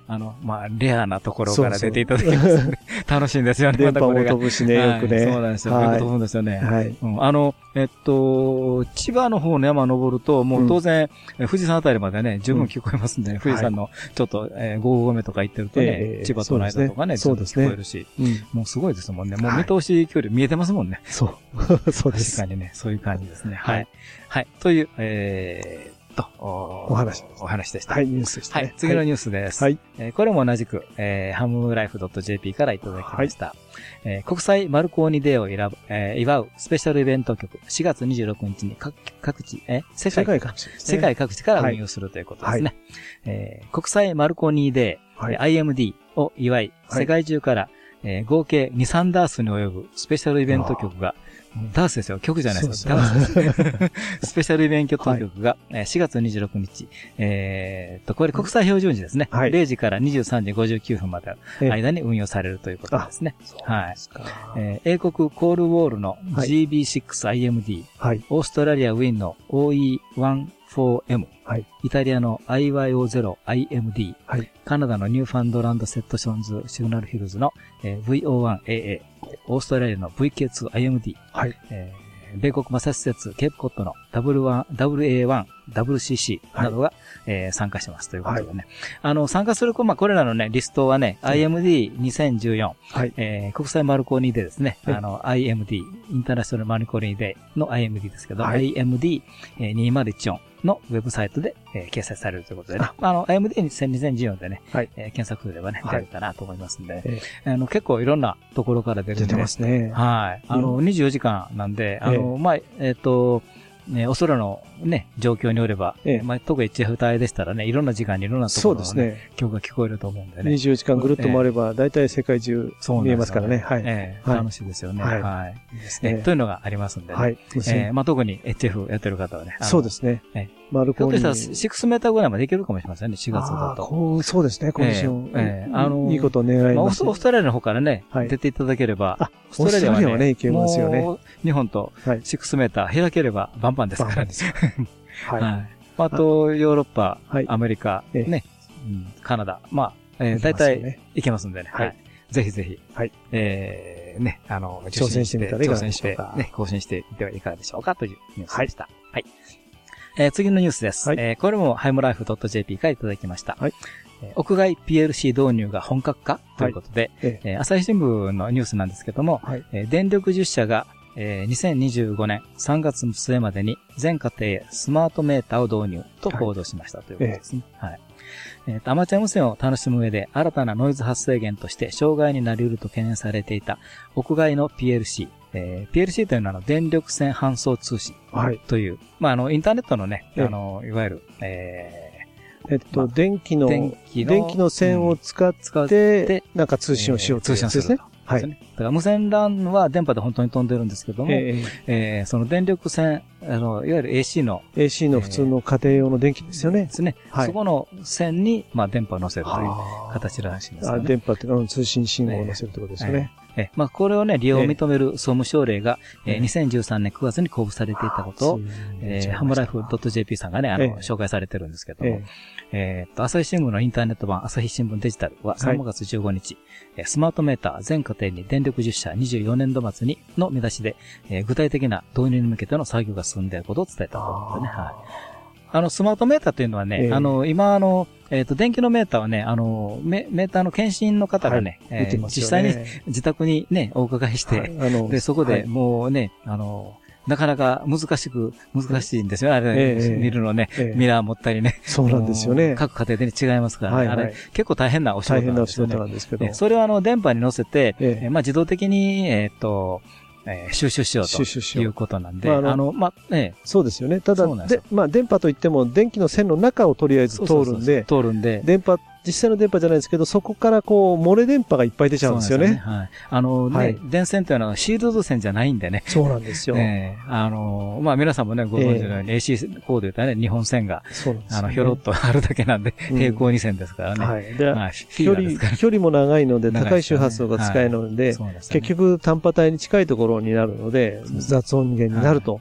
[SPEAKER 2] あの、まあ、レアなところから出ていただきますので、楽しいんですよね。
[SPEAKER 4] 電波も飛ぶしね、よくね。
[SPEAKER 2] そうなんですよ。よく飛ぶんですよね。
[SPEAKER 4] はい。
[SPEAKER 2] あの、えっと、千葉の方の山登ると、もう当然、富士山あたりまでね、十分聞こえますんで、富士山のちょっと、えー、ご合目とか行ってるとね、千葉との間とかね、そうですね。聞こえるし、もうすごいですもんね。もう見通し距離見えてますもんね。
[SPEAKER 4] そう。そうです。
[SPEAKER 2] 確かにね、そういう感じですね。はい。はい。という、えー、と、
[SPEAKER 4] お話。
[SPEAKER 2] お話でした。
[SPEAKER 4] はい、ニュースでしたね。
[SPEAKER 2] はい、次のニュースです。はい。えー、これも同じく、えー、ハムライフ .jp からいただきました。はい、えー、国際マルコーニデーを選ぶ、えー、祝うスペシャルイベント局、しがつにじゅうろくにちに各、各地、えー、世界、世界各地ですね。世界各地から運用するということですね。はい、えー、国際マルコーニデー、はい、アイエムディー を祝い、世界中から、えー、合計に、さんダースに及ぶスペシャルイベント局が、ダースですよ。曲じゃないですか。ダースです。スペシャルイベント局がしがつにじゅうろくにち、えーと、これ国際標準時ですね。はい、れいじからにじゅうさんじごじゅうきゅうふんまでの間に運用されるということですね。はい。えー、英国コールウォールの ジービーシックスアイエムディー、はい、オーストラリアウィンの オーイーワンフォーエム、はい、イタリアの アイワイオーゼロアイエムディー、はい、カナダのニューファンドランドセットションズシグナルヒルズの、えー、ブイオーワンエーエー、オーストラリアの ブイケーツーアイエムディー、はい、えー、米国マサチューセッツケープコットの ダブリューワン、ダブリューエーワン、ダブリューシーシー などが、はい、えー、参加しますということでね。はい、あの、参加する、まあ、これらのね、リストはね、アイエムディーにせんじゅうよん、はい、えー、国際マルコーニデーですね。はい、あの、アイエムディー、インターナショナルマルコーニデーの アイエムディー ですけど、はい、アイエムディーにせんじゅうよんのウェブサイトで、えー、掲載されるということでね。あ, あの、アイエムディーにせんじゅうよんでね、はい、えー、検索すればね、出るかなと思いますんで、えー、あの、結構いろんなところから出るんで。
[SPEAKER 4] 出てますね。
[SPEAKER 2] はい。あの、にじゅうよじかんなんで、あの、えー、まあ、えっと、ね、お空のね、状況によれば、ええ、まあ、特に エイチエフ 帯でしたらね、いろんな時間にいろんなところの、ね、そうですね、曲が聞こえると思うんでね。
[SPEAKER 4] にじゅうよじかんぐるっと回れば、だいたい世界中見えますからね。はい、
[SPEAKER 2] ええ、楽しいですよね。はい。はい。いいですね。というのがありますんでね。はい。えー、まあ、特に エイチエフ やってる方はね。
[SPEAKER 4] そうですね。ええ。マルコーニ。
[SPEAKER 2] ひょっとしたらろくメーターぐらいまでいけるかもしれませんね、しがつだと。
[SPEAKER 4] こう、そうですね、コンディション。ええ。あの、いいことを願います。
[SPEAKER 2] オーストラリアの方からね、出ていただければ、
[SPEAKER 4] あ、オーストラリアはね、いけますよね。
[SPEAKER 2] 日本とろくメーター開ければバンバンですからね。はい。はい。あと、ヨーロッパ、アメリカ、ね、カナダ、まあ、えー、大体いけますんでね。はい。ぜひぜひ、はい。えー、ね、あの、
[SPEAKER 4] 挑戦してみたらいいかがでしょうか。
[SPEAKER 2] ね、更新してみてはいかがでしょうかというニュースでした。はい。えー、次のニュースです。はい、えー、これもハイムライフ .jp からいただきました。はい。えー、屋外 ピーエルシー 導入が本格化ということで、はい、えー、朝日新聞のニュースなんですけども、はい、えー、電力じゅっしゃが、えー、にせんにじゅうごねんさんがつ末までに全家庭へスマートメーターを導入と報道しましたということですね。はい。はい、えー、アマチュア無線を楽しむ上で新たなノイズ発生源として障害になり得ると懸念されていた屋外の ピーエルシー。えー、ピーエルシー というのは電力線搬送通信という、はい、まあ、あの、インターネットのね、あの、いわゆる、え
[SPEAKER 4] ー、えっと、まあ、電気の、電気の、電気の線を使って、うん、なんか通信をしようというやつですね。はい。だから無線 ラン は電波で本当に飛んでるんですけども、えーえー、その電力線、あの、いわゆる エーシー の。エーシー の普通の家庭用の電気ですよね。
[SPEAKER 2] ですね。はい。そこの線に、まあ、電波を乗せるという形らしいんですね。
[SPEAKER 4] あ、電波っていうの通信信号を乗せるということですよね。
[SPEAKER 2] えーえ、まあ、これをね、利用を認める総務省令が、えー、にせんじゅうさんねんくがつに公布されていたことを、えー、ハムライフ .jp さんがね、あの、紹介されてるんですけども、えー、と、朝日新聞のインターネット版、朝日新聞デジタルはさんがつじゅうごにち、はい、スマートメーター全家庭に電力じゅっしゃにじゅうよねんど末にの見出しで、えー、具体的な導入に向けての作業が進んでいることを伝えたということでね、はい。あの、スマートメーターというのはね、えー、あの、今、あの、えっと、電気のメーターはね、あの、メ, メーターの検診の方がね、はい、えーね、実際に自宅にね、お伺いして、はい、あので、そこでもうね、はい、あの、なかなか難しく、難しいんですよね、あれ、えー、見るのね、えー、ミラー持ったりね。
[SPEAKER 4] そうなんですよね。
[SPEAKER 2] 各家庭で違いますからね。はいはい、あれ、結構大変なお仕事なんですよね。
[SPEAKER 4] 大変なお仕事なんですけど。
[SPEAKER 2] それをあの、電波に乗せて、えー、まあ、自動的に、えっと、えー、収集しようということなんで、まあ、あの、あのまあ、ええ。
[SPEAKER 4] そうですよね。ただ、で、まあ、電波といっても、電気の線の中をとりあえず通るんで、
[SPEAKER 2] 通るんで、
[SPEAKER 4] 電波、実際の電波じゃないですけど、そこからこう、漏れ電波がいっぱい出ちゃうんですよね。
[SPEAKER 2] そうですね。はい。あのね、はい、電線というのはシールド線じゃないんでね。
[SPEAKER 4] そうなんですよ。
[SPEAKER 2] ええー、あの、まあ、皆さんもね、ご存知のように、えー、エーシー コードで言ったらね、日本線が、そうなんですよ、ね、あの、ひょろっとあるだけなんで、うん、平行二線ですからね。はい。で、まあ、
[SPEAKER 4] 距離、距離も長いので、高い周波数が使えるので、はい、結局、短波帯に近いところになるので、雑音源になると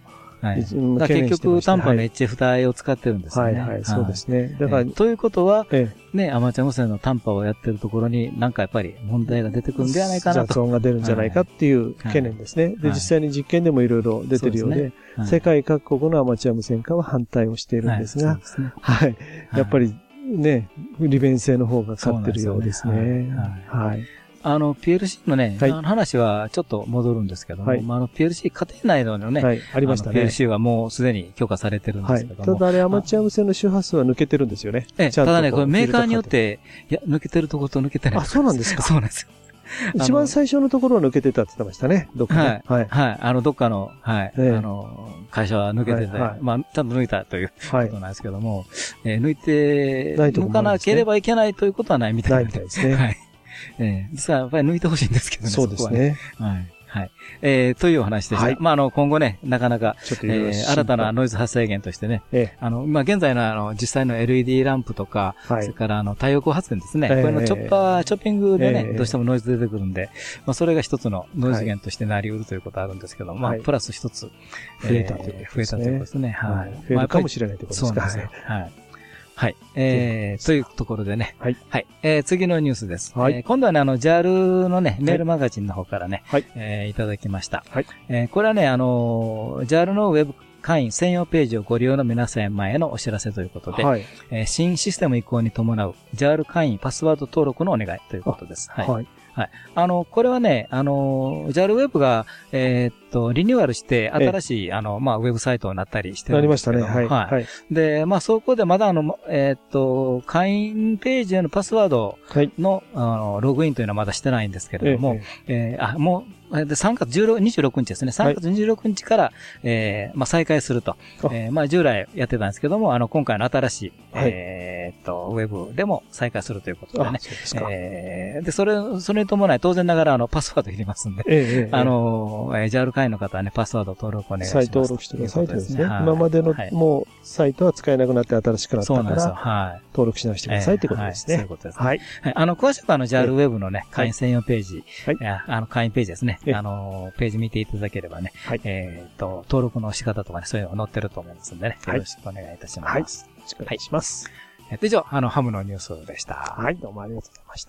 [SPEAKER 2] はい。結局、短波の エイチエフ 帯を使ってるんですね。
[SPEAKER 4] はいはい、そうですね。だから、
[SPEAKER 2] ということは、ね、アマチュア無線の短波をやってるところに、なんかやっぱり問題が出てくるんではないかなと。
[SPEAKER 4] 雑音が出るんじゃないかっていう懸念ですね。で、実際に実験でもいろいろ出てるようで、世界各国のアマチュア無線化は反対をしているんですが、はい。やっぱりね、利便性の方が勝ってるようですね。はい。
[SPEAKER 2] あの、ピーエルシー のね、はい、あの話はちょっと戻るんですけども、はい、まあ、あの、ピーエルシー 家庭内のね、はい、
[SPEAKER 4] ありましたね。
[SPEAKER 2] ピーエルシー はもうすでに許可されてるんですけども。
[SPEAKER 4] はい、ただあれアマチュア無線の周波数は抜けてるんですよね。
[SPEAKER 2] ええ、ただね、これメーカーによって、いや、抜けてるところと抜けてない。
[SPEAKER 4] あ、そうなんですか。
[SPEAKER 2] そうなんですよ。
[SPEAKER 4] 一番最初のところは抜けてたって言ってましたね、どっか
[SPEAKER 2] ね。はい。はい。あの、どっかの、はい。あの、会社は抜けてて、まあ、ちゃんと抜いたということなんですけども、え抜いて、抜かなければいけないということはないみたいな。
[SPEAKER 4] ないみたいですね。
[SPEAKER 2] はい。えー、実はやっぱり抜いてほしいんですけどね。
[SPEAKER 4] そうですね。
[SPEAKER 2] はい。はい。えー、というお話でした。はい、まあ、あの、今後ね、なかなか、えー、新たなノイズ発生源としてね、ええ、あの、まあ、現在のあの、実際の エルイーディー ランプとか、はい、それからあの、太陽光発電ですね。えー、これのチョッパー、チョッピングでね、えー、どうしてもノイズ出てくるんで、まあ、それが一つのノイズ源としてなり得るということがあるんですけど、はい、まあ、プラス一つ、
[SPEAKER 4] 増えたということですね。
[SPEAKER 2] 増えたということですね。
[SPEAKER 4] はい。増えるかもしれないということですか。
[SPEAKER 2] そうですね。はい。はい。えー、というところでね。はい。はい。えー、次のニュースです。はい。えー、今度はね、あの、ジャール のね、メールマガジンの方からね、はい。えー、いただきました。はい。えー、これはね、あの、ジャール のウェブ会員専用ページをご利用の皆様へのお知らせということで、はい。えー、新システム移行に伴う ジャール 会員パスワード登録のお願いということです。はい。はい。はい。あの、これはね、あの、ジャール ウェブが、えー、っと、リニューアルして、新しい、あの、まあ、ウェブサイトになったりしてるんですけど。
[SPEAKER 4] なりましたね。はい。
[SPEAKER 2] はい。で、まあ、そこでまだあの、えー、っと、会員ページへのパスワードの、あの、ログインというのはまだしてないんですけれども、えー、あ、もう、で、さんがつじゅうろく、にじゅうろくにちですね。さんがつにじゅうろくにちから、えー、まあ、再開すると。えー、まあ、従来やってたんですけども、あの、今回の新しい、えー、っと、ウェブでも再開するということでね。そうですか。えー、で、それ、それに伴い、当然ながら、あの、パスワードいりますんで、えー、あの、えー、ジャール 会員の方はね、パスワード登録お願いします。
[SPEAKER 4] 再登録してくださいとですね。今までの、もう、サイトは使えなくなって新しくなったから、そうなんですよ。はい。登録し直してくださいってことですね。そういうことです。はい。あの、詳しくは、あの、ジャール ウェブのね、会員専用ページ、はい。あの、会員ページですね。あの、ページ見ていただければね、はい。えっと、登録の仕方とかね、そういうのが載ってると思いますんでね、よろしくお願いいたします。はい。よろしくお願いします。えっと、以上、あの、ハムのニュースでした。 はい、どうもありがとうございました。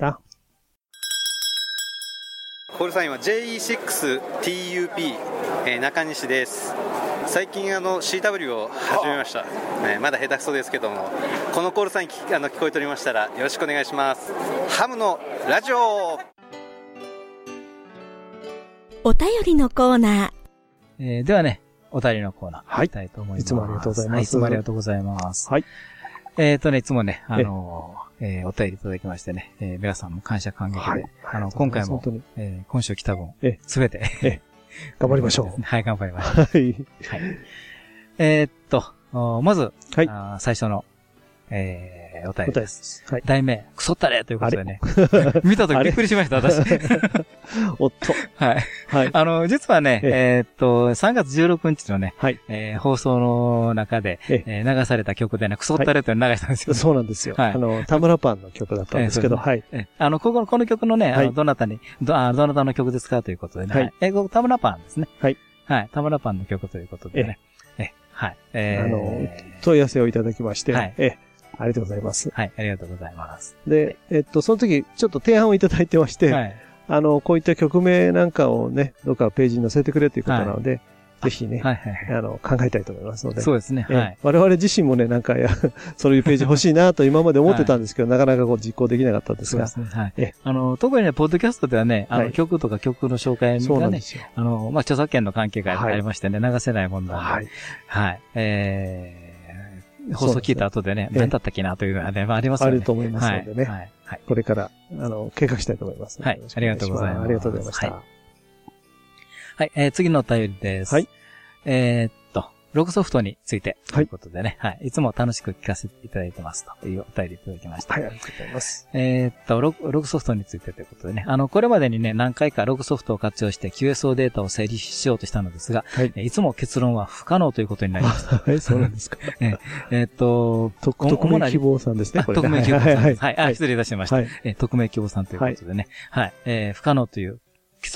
[SPEAKER 8] コールサインは ジェイイーシックスティーユーピー、えー、中西です。最近あの シーダブリュー を始めました、ね、まだ下手くそですけども、このコールサイン聞, あの聞こえておりましたらよろしくお願いします。ハムのラジオ。
[SPEAKER 1] お便りのコーナー、
[SPEAKER 2] えー、ではね、お便りのコーナー、はい、いきたいと思います。
[SPEAKER 4] いつもありがとうございます。
[SPEAKER 2] はい、いつもありがとうございます。はい。えっとね、いつもね、あのー、えー、お便りいただきましてね、えー、皆さんも感謝感激で、はい、あの、今回も、えー、今週来た分、すべて、え
[SPEAKER 4] 頑張りましょう。
[SPEAKER 2] はい、頑張りましょう。はい。はい。えー、っと、まず、はい、あ最初の、えー、お便りです。はい。題名、クソったれということでね。見たときびっくりしました、私。
[SPEAKER 4] おっと。
[SPEAKER 2] はい。はい。あの、実はね、えー、っと、さんがつじゅうろくにちのね、はい。えー、放送の中で、えー、流された曲でね、クソったれというのを流したんですよ、ね。
[SPEAKER 4] そうなんですよ。はい。あの、田村パンの曲だったんですけど、はい。
[SPEAKER 2] あの、ここの、この曲のね、あの、どなたに、ど、あ、どなたの曲ですかということでね。はい。えー、田村パンですね。はい。はい。田村パンの曲ということでね。え、はい。え
[SPEAKER 4] ー、あの、問い合わせをいただきまして、はい。え、ありがとうございます。
[SPEAKER 2] はい、ありがとうございます。
[SPEAKER 4] で、えっと、その時、ちょっと提案をいただいてまして、はい、あの、こういった曲名なんかをね、どっかページに載せてくれということなので、はい、ぜひね、はいはいはい、あの、考えたいと思いますので。
[SPEAKER 2] そうですね。はい。
[SPEAKER 4] 我々自身もね、なんかや、そういうページ欲しいなと今まで思ってたんですけど、はい、なかなかこう実行できなかったんですが。そうですね。はい。え、あ
[SPEAKER 2] の、特にね、ポッドキャストではね、あの、はい、曲とか曲の紹介がね、あの、まあ、著作権の関係がありましてね、はい、流せないもんなんで。はい。はい。えー、放送聞いた後でね、何だったっけなというのはね、まあありますよね。
[SPEAKER 4] あると思いますのでね。はい。はい。これから、あの、計画したいと思います。
[SPEAKER 2] はい。ありがとうございます。
[SPEAKER 4] ありがとうございました。はい。
[SPEAKER 2] はい、えー、次のお便りです。はい。えー、っと、ログソフトについてということでね、はい、はい。いつも楽しく聞かせていただいてますというお便りいただきました。
[SPEAKER 4] はい、ありがとうございます。
[SPEAKER 2] えー、っとログ、ログソフトについてということでね、あの、これまでにね、何回かログソフトを活用して キューエスオー データを整理しようとしたのですが、はい。いつも結論は不可能ということになりました。
[SPEAKER 4] はい、そうなんですか。
[SPEAKER 2] えー、えー、っと、
[SPEAKER 4] 匿名希望さんですね、これ。
[SPEAKER 2] 匿名希望さんです。はい、はい、はい。あ、失礼いたしました。はい。えー、匿名希望さんということでね、はい。はい、えー、不可能という結論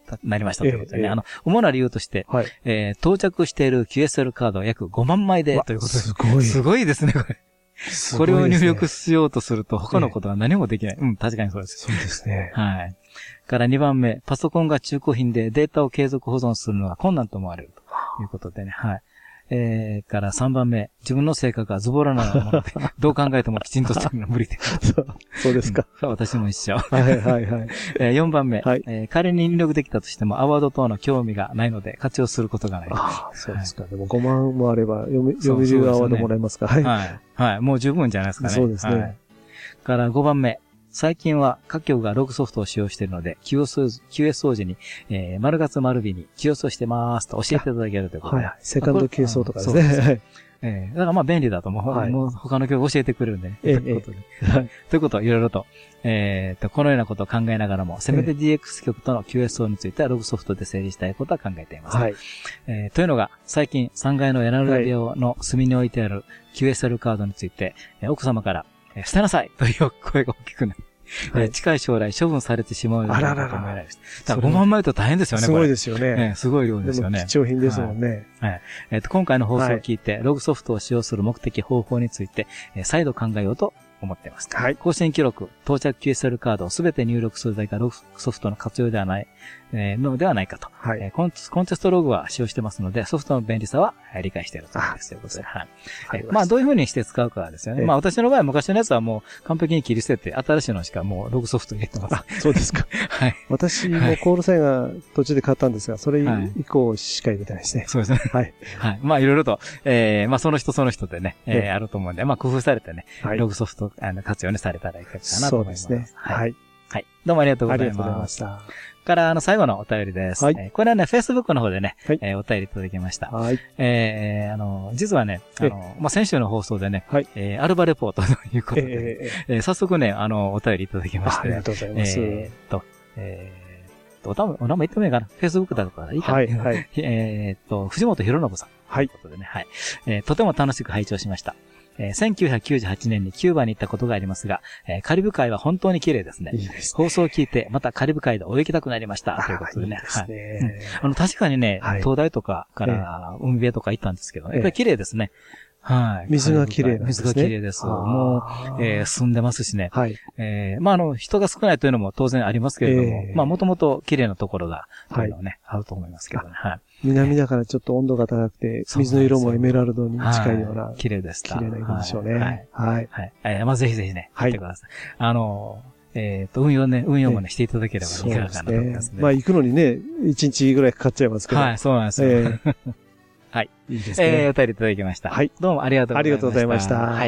[SPEAKER 2] なりましたということでね。あの、主な理由として、はいえー、到着している キューエスエル カードは約ごまんまいでということです。
[SPEAKER 4] すごい。
[SPEAKER 2] すごいですね、これ。すごいですね。これを入力しようとすると他のことは何もできない。えー、うん、確かにそうです。
[SPEAKER 4] そうですね。
[SPEAKER 2] はい。からにばんめ、パソコンが中古品でデータを継続保存するのが困難と思われるということでね。はい。えー、からさんばんめ、自分の性格がズボラなもので、どう考えてもきちんとするのは無理で。
[SPEAKER 4] そう、そうですか。
[SPEAKER 2] うん、私も一緒。
[SPEAKER 4] はいはいはい。
[SPEAKER 2] えー、よんばんめ、はいえー、仮に入力できたとしても、アワード等の興味がないので、活用することがない。
[SPEAKER 4] ああ、そうですか。はい、でもごまんもあれば、読み、読みるアワードもらえますか。はい。
[SPEAKER 2] はい。はい。もう十分じゃないですかね。
[SPEAKER 4] そうですね。
[SPEAKER 2] はい、からごばんめ、最近は各局がログソフトを使用しているので、キューエス キューエスオー 時に、えー、丸月丸日に キューエス をしてますと教えていただけるということで。はい。
[SPEAKER 4] セカンド キューエスオー とかですね。はい。
[SPEAKER 2] えー、だからまあ便利だと思う。はい、もう他の曲教えてくれるんでね。ええ、ということで。はい。ということをいろいろと、えーと、このようなことを考えながらも、せめて ディーエックス 局との キューエスオー についてはログソフトで整理したいことは考えています。はい。えー、というのが、最近さんがいのエナルビオの隅に置いてある キューエスエル カードについて、えー、奥様から、えー、捨てなさいという声が大きくなる。はい、近い将来処分されてしまうようなことも思えないです。だからごまんまいと大変ですよね、
[SPEAKER 4] すごいですよね。
[SPEAKER 2] ねすごい量ですよね。
[SPEAKER 4] でも貴重品ですもんね。
[SPEAKER 2] はい。はい、えっ、ー、と、今回の放送を聞いて、はい、ログソフトを使用する目的、方法について、えー、再度考えようと思っています。はい。更新記録、到着 キューエスエル カードをすべて入力するだけがログソフトの活用ではない、えー、のではないかと。はい。えー、コンコンテストログは使用してますので、ソフトの便利さは理解しているということです。ということで。はい。はい、まあ、どういうふうにして使うかですよね。まあ、私の場合は昔のやつはもう完璧に切り捨てて、新しいのしかもうログソフト入れてます。
[SPEAKER 4] あ、そうですか。はい。私もコールサインが途中で買ったんですが、それ以降しか入れてないですね。
[SPEAKER 2] そうですね。はい。はい。まあ、いろいろと、えー、まあ、その人その人でね、えー、あると思うんで、まあ、工夫されてね、ログソフト、あの、活用にされたらいいかなと思います。そうですね。はい。はい。どうもありがとうございます。ありがとうございました。から、あの、最後のお便りです。はい。えー、これはね、Facebook の方でね、はい、えー、お便りいただきました。はい。えー、あの、実はね、あの、まあ、先週の放送でね、はい。えー、アルバレポートということで、えー、えー、早速ね、あの、お便りいただきまして。
[SPEAKER 4] ありがとうございます。
[SPEAKER 2] えー、っと、えー、お名前、お名前言ってもいいかな ?Facebook だとかいいかなはい、はい。えー、っと、藤本博信さん。はい。ということでね、はい。えー、とても楽しく拝聴しました。えー、せんきゅうひゃくきゅうじゅうはちねんにキューバに行ったことがありますが、えー、カリブ海は本当に綺麗ですね。いいですね。放送を聞いて、またカリブ海で泳ぎたくなりました。ということでね。いいですね。はい。うん、あの、確かにね、はい、東大とかから海辺とか行ったんですけど、やっぱり綺麗ですね。はい。
[SPEAKER 4] 水が綺麗なんですね。
[SPEAKER 2] 水が綺麗です。もう、えー、住んでますしね。はい。えー、まあ、あの、人が少ないというのも当然ありますけれども、えー、まあ、もともと綺麗なところが、というのはね、はい、あると思いますけどね。はい。
[SPEAKER 4] 南だからちょっと温度が高くて、水の色もエメラルドに近いような。
[SPEAKER 2] 綺麗でした。
[SPEAKER 4] 綺麗な色でしょうね。はい。
[SPEAKER 2] はい。はい。えー、まあ、ぜひぜひね、はい。来てください。あの、えっと、運用ね、運用もね、していただければいいかなと思いますね。
[SPEAKER 4] まあ、行くのにね、一日ぐらいかかっちゃいますけど。
[SPEAKER 2] はい、そうなんですよ。はい。
[SPEAKER 4] いいですね。
[SPEAKER 2] えー、お便りいただきました。はい。どうもありがとうございました。ありがとうございました。はい。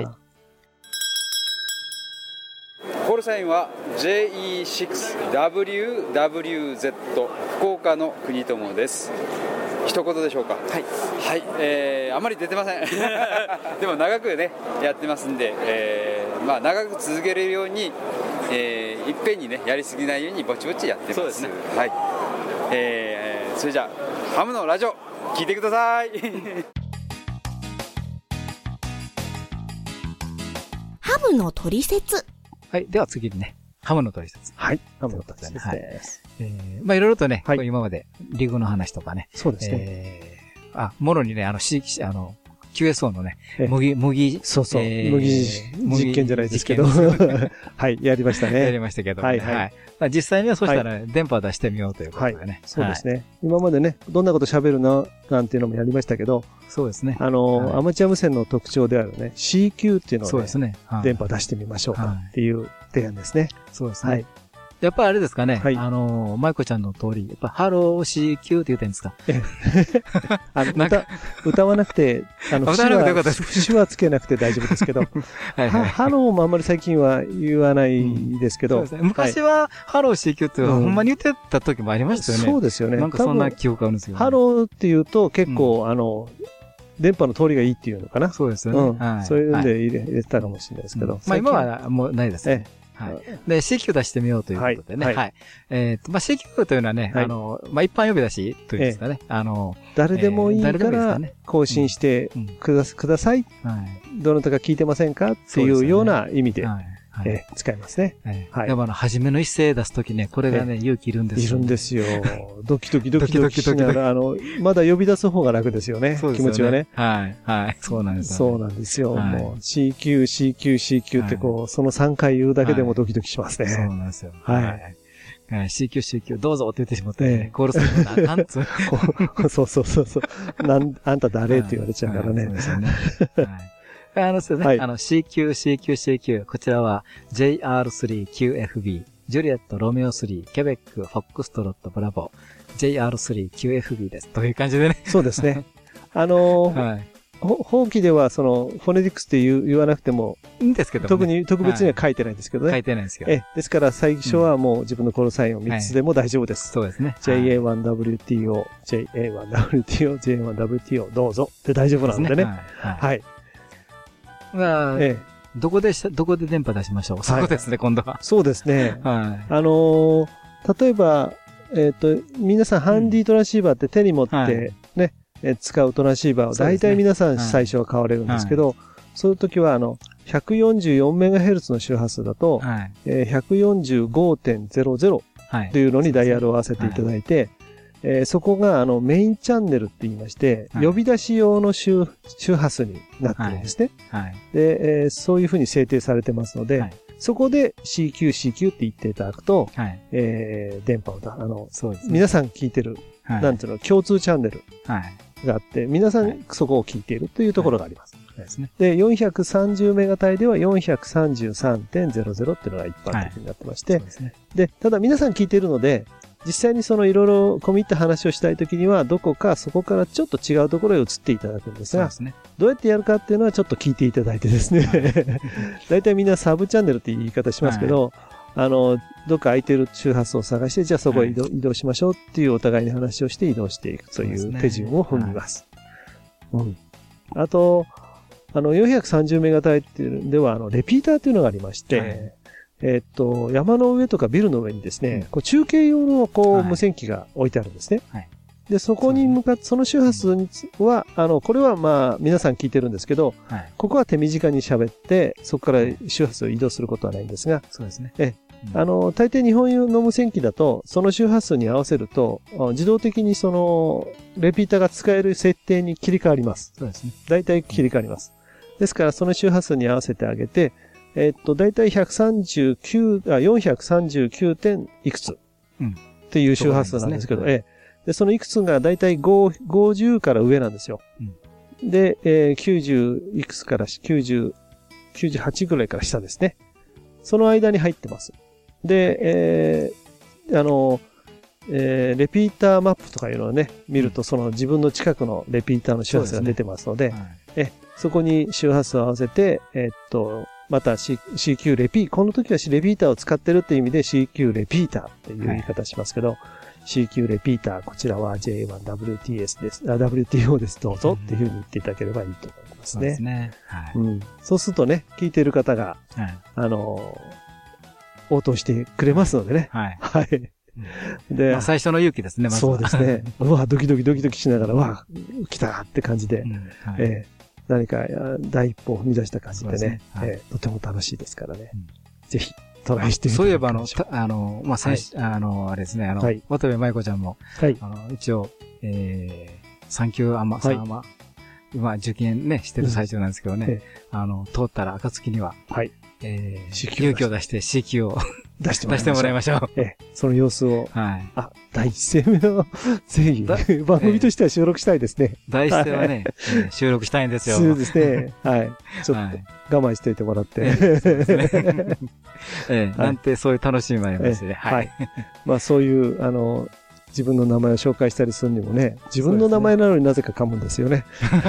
[SPEAKER 9] コールサインは ジェイイーシックスダブリューダブリューゼット 福岡の国友です。一言でしょうか。はい。はい。えー、あまり出てません。でも長くね、やってますんで、えー、まあ長く続けれるように、えー、いっぺんにね、やりすぎないようにぼちぼちやってます。そうですね。はい。えー、それじゃあ、ハムのラジオ、聞いてください。
[SPEAKER 1] ハムのトリセツ。
[SPEAKER 2] はい。では次にね、ハムのトリセツ。
[SPEAKER 4] はい。ハムのトリセツです。はい、
[SPEAKER 2] えー、まあいろいろとね、はい、今までリグの話とかね。
[SPEAKER 4] そうですね。
[SPEAKER 2] えー、あ、もろにね、あの、C、あの、キューエスオー のね、麦、麦、
[SPEAKER 4] そうそう、えー、麦実験じゃないですけど。はい、やりましたね。
[SPEAKER 2] やりましたけど、ね。はい、はい。はい、まあ、実際にはそうしたら、ね、はい、電波を出してみようということでね。はい、
[SPEAKER 4] そうですね、はい。今までね、どんなこと喋るのなんていうのもやりましたけど、
[SPEAKER 2] そうですね。
[SPEAKER 4] あの、はい、アマチュア無線の特徴であるね、シーキュー っていうのを、ね、そうですね、はい。電波出してみましょうかっていう提案ですね。
[SPEAKER 2] そうですね。はい。やっぱりあれですかね。はい。あの、マイコちゃんの通り、やっぱ、ハロー シーキュー って言ってんですか。
[SPEAKER 4] あの、歌、歌わなくて、あの、
[SPEAKER 2] 歌わなくてよかったです。
[SPEAKER 4] 節はつけなくて大丈夫ですけど、はいはい、ハローもあんまり最近は言わないですけど、うん
[SPEAKER 2] そうですね、昔は、ハロー シーキュー って、ほんまに言ってた時もありましたよね。
[SPEAKER 4] そうですよね。
[SPEAKER 2] なんかそんな記憶あるんですよ、ね。
[SPEAKER 4] ハローって言うと、結構、うん、あの、電波の通りがいいっていうのかな。
[SPEAKER 2] そうですよね。
[SPEAKER 4] うん。はい、そういうんで入れ、入れてたかもしれないですけど。うん、
[SPEAKER 2] まあ今はもうないですね。はい。で、シーキュー 出してみようということでね。はい。はい、えっと、まあ シーキュー というのはね、はい、あの、まあ一般呼び出しというんですかね。えー、あの、
[SPEAKER 4] 誰でもいいから更新してください。はい。どなたか聞いてませんかっていうような意味ではい、えー、使いますね。
[SPEAKER 2] えー、はい。でもあの、初めの一声出すときね、これがね、勇気いるんですよ、
[SPEAKER 4] ね。いるんですよ。ドキドキドキドキしながら、あの、まだ呼び出す方が楽ですよね。そうですよね。気持ちはね。
[SPEAKER 2] はい。はい。そうなんですよ、
[SPEAKER 4] ね。そうなんですよ。はい、もう シーキュー、シーキュー、シーキュー ってこう、はい、そのさんかい言うだけでもドキドキしますね。はい、
[SPEAKER 2] そうなんですよ。はい。はい、シーキュー、シーキュー、どうぞって言ってしまって、ね、コールするのなあかんつ
[SPEAKER 4] そうそうそうそう。なん、あんた誰って言われちゃうからね。そうですよね。はい
[SPEAKER 2] あのですね、はい、あの シーキュー、シーキュー、シーキュー、こちらは ジェイアールスリーキューエフビー、ジュリエット、ロメオスリー、ケベック、フォックストロット、ブラボー、ジェイアールスリーキューエフビー です。という感じでね。
[SPEAKER 4] そうですね。あのー、はい、法規ではその、フォネティクスって言う言わなくても、
[SPEAKER 2] いいんですけど、ね、
[SPEAKER 4] 特に、特別には書いてないんですけどね。
[SPEAKER 2] 書いてないんですけど。
[SPEAKER 4] え、ですから最初はもう自分のコールサインをみっつでも大丈夫です。
[SPEAKER 2] はい、そうですね。
[SPEAKER 4] ジェイエーワンダブリューティーオー、ジェイエーワンダブリューティーオー、ジェイエーワンダブリューティーオー、どうぞ。で大丈夫なのでね。はい。はい。はい
[SPEAKER 2] まあ、ええ、どこでし、どこで電波出しましょう、はい、そこですね、今度は。
[SPEAKER 4] そうですね。はい。あのー、例えば、えっ、ー、と、皆さんハンディトランシーバーって手に持ってね、うんはい、え使うトランシーバーを大体皆さん最初は買われるんですけど、そう、ねはい、そういう時はあの、ひゃくよんじゅうよんメガヘルツ の周波数だと、はいえー、ひゃくよんじゅうごてんゼロゼロ というのにダイヤルを合わせていただいて、はいえー、そこがあのメインチャンネルって言いまして、はい、呼び出し用の 周, 周波数になってるんですね。はいはいでえー、そういうふうに制定されてますので、はい、そこで シーキュー、シーキュー って言っていただくと、はいえー、電波をだ、あの、そうですね、皆さん聞いてる、はい、なんていうの、共通チャンネルがあって、皆さんそこを聞いているというところがあります。はいはい、で、よんひゃくさんじゅうメガ帯では よんひゃくさんじゅうさんてんゼロゼロ っていうのが一般的になってまして、はいそうですね、で、ただ皆さん聞いているので、実際にそのいろいろ込み入った話をしたいときには、どこかそこからちょっと違うところへ移っていただくんですが、ね、どうやってやるかっていうのはちょっと聞いていただいてですね、だいたいみんなサブチャンネルって言い方しますけど、はい、あの、どっか空いてる周波数を探して、じゃあそこへ移動、はい、移動しましょうっていうお互いに話をして移動していくという手順を踏みます。はいうん、あと、あの、よんひゃくさんじゅうメガ帯っていうでは、あの、レピーターっていうのがありまして、はいえっと、山の上とかビルの上にですね、うん、こう中継用のこう、無線機が置いてあるんですね。はい、で、そこに向かって、その周波数は、あの、これはまあ、皆さん聞いてるんですけど、はい、ここは手短に喋って、そこから周波数を移動することはないんですが、そうですね。え、うん、あの、大抵日本用の無線機だと、その周波数に合わせると、自動的にその、レピーターが使える設定に切り替わります。そうですね。大体切り替わります。うん、ですから、その周波数に合わせてあげて、えっと、だいたいひゃくさんじゅうきゅう、あ、よんひゃくさんじゅうきゅうてんいくつっていう周波数なんですけど、うん、えで、そのいくつがだいたいごじゅうから上なんですよ。うん、で、えー、きゅうじゅういくつからきゅうじゅう、きゅうじゅうはちぐらいから下ですね。その間に入ってます。で、えー、あの、えー、レピーターマップとかいうのをね、見るとその自分の近くのレピーターの周波数が出てますので、そ, で、ねはい、えそこに周波数を合わせて、えー、っと、また シーキュー レピー、この時はレピーターを使ってるっていう意味で シーキュー レピーターっていう言い方しますけど、はい、シーキュー レピーター、こちらは ジェイエーワンダブリューティーエス です、ダブリューティーオー です、どうぞっていうふうに言っていただければいいと思いますね。そうですね。はい。うん。そうするとね、聞いている方が、はい、あの、応答してくれますのでね。はい。はい。
[SPEAKER 2] で、まあ、最初の勇気ですね、まずは。
[SPEAKER 4] そうですね。うわ、ドキドキドキドキしながら、うわ、来たって感じで、うんはいえー何か第一歩を踏み出した感じでね、でねはいえー、とても楽しいですからね。うん、ぜひトライしてみてください。
[SPEAKER 2] そういえばあの、あの、まあ、最初、はい、あの、あれですね、あの、はい、渡部舞子ちゃんも、はい、あの、一応、えー、産休アマ、さんアマ、今受験ね、してる最中なんですけどね、うん、あの、通ったら暁には、はい、えー、勇気を出して シーキュー を出してもらいましょう。
[SPEAKER 4] ええ、その様子を。はい。あ、第一声目の、ぜひ、番組としては収録したいですね。
[SPEAKER 2] 第一声はね、収録したいんですよ。
[SPEAKER 4] そうですね。はい。ちょっと、我慢しておいてもらって。そうですね。
[SPEAKER 2] ええ、なんてそういう楽しみもありますね。はい。
[SPEAKER 4] まあそういう、あの、自分の名前を紹介したりするにもね、自分の名前なのになぜか噛むんですよね。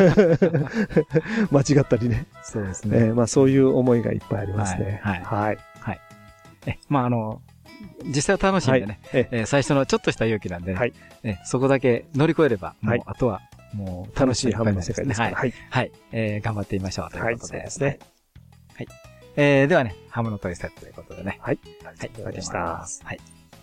[SPEAKER 4] 間違ったりね。そうですね。まあそういう思いがいっぱいありますね。はい。はい。
[SPEAKER 2] え、まあ、あの、実際は楽しんでね、はい、ええ最初のちょっとした勇気なんで、はい、えそこだけ乗り越えれば、もう、はい、あとは、もう楽しいハムの世界ですね。はい。はい。えー、頑張ってみましょうということで。はい、そうですね。はい。えー、ではね、ハムのトリセツということでね。はい。はい。わかりました。はい。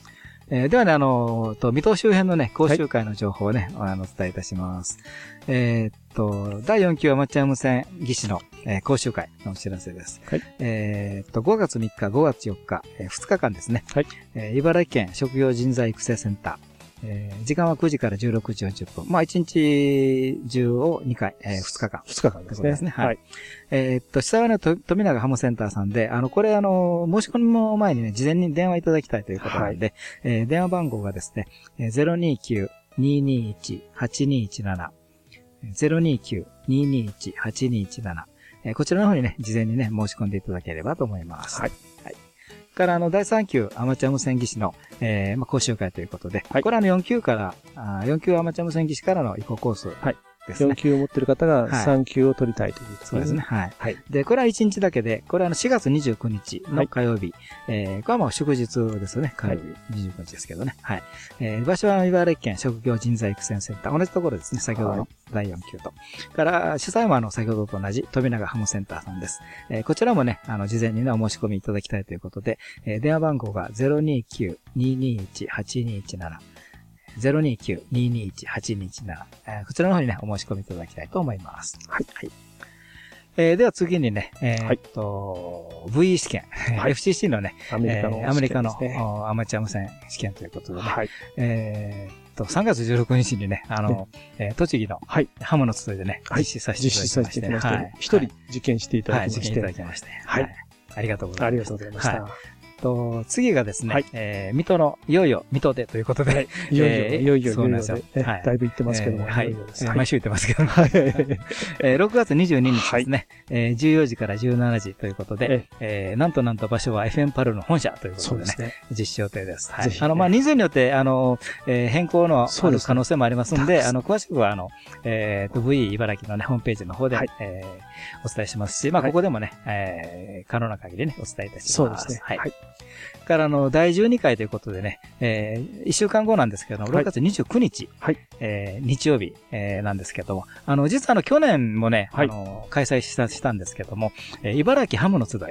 [SPEAKER 2] えー、ではね、あのー、と、水戸周辺のね、講習会の情報をね、はい、あの、お伝えいたします。えー、っと、だいよん級アマチュア無線技師の、えー、講習会のお知らせです。はい。えー、っと、ごがつみっか、ごがつよっか、えー、ふつかかんですね。はい。えー、茨城県職業人材育成センター。えー、時間はくじからじゅうろくじよんじゅっぷん。まあ、いちにち中をにかい、えー、ふつかかん。
[SPEAKER 4] ふつかかんですね。ですね。はい。はい、
[SPEAKER 2] えー、っと、主催はね、富永ハムセンターさんで、あの、これあの、申し込みの前にね、事前に電話いただきたいということなんで、はい、えー、電話番号がですね、ゼロにきゅう にーにーいち はちにーいちなな、ゼロにきゅう にーにーいち はちにーいちなな、えー、こちらの方にね、事前にね、申し込んでいただければと思います。はい。はい。から、あの、だいさん級アマチュア無線技師の、えー、まあ、講習会ということで、はい、これはあの、よん級から、あよん級アマチュア無線技師からの移行コースですね。
[SPEAKER 4] よん級を持っている方がさん級を取りたいということですね。
[SPEAKER 2] そうですね。はい。はい。で、これはいちにちだけで、これはあの、しがつにじゅうくにちの火曜日、はい、えー、これはもう祝日ですね。火曜日、にじゅうくにちですけどね。はい。えー、場所は茨城県職業人材育成センター、同じところですね。先ほどのだいよん級と。から、主催もあの、先ほどと同じ富永ハムセンターさんです。えー、こちらもね、あの、事前にね、お申し込みいただきたいということで、えー、電話番号が ゼロにきゅう にーにーいち はちにーいちなな、ゼロにきゅう にーにーいち はちにーいちなな、えー、こちらの方にね、お申し込みいただきたいと思います。はい。はい。えー、では次にね、えー、っと、はい、ブイイー 試験、はい、エフシーシー のね、アメリカの、えー、アメリカのアマチュア無線試験ということでね、はい、えーと、さんがつじゅうろくにちにね、あの、えー、栃木の、はい。ハムの集いでね、実施させていただきまして。実施させていただきまして。一、はい、人受験していただきまして。はい、受験いただきまして。はい。ありがとうございます。ありがとうございました。はいと、次がですね、はい、えー、水戸の、いよいよ水戸でということで、はい、いよいよ、えー、いよいよ、そうなんですよ。はい、だいぶ行ってますけども、えー、はい、毎週行ってますけども、はい、えー、ろくがつにじゅうににちですね、はい、えー、じゅうよじからじゅうしちじということで、えー、なんとなんと場所は エフエム パルの本社ということでね、そうですね、実施予定です。はい。あの、まあ、人数によって、あの、えー、変更のある可能性もありますんで、あの、詳しくは、あの、えー、ブイイー 茨城のね、ホームページの方で、はい、えー、お伝えしますし、まあ、ここでもね、えー、可能な限りね、お伝えいたします。そうですね。はい。からの、だいじゅうにかいということでね、えー、いっしゅうかんごなんですけども、ろくがつにじゅうくにち、はい、えー、日曜日、えー、なんですけども、あの、実はあの、去年もね、はい、あの、開催した、したんですけども、えー、茨城ハムの集い、はい、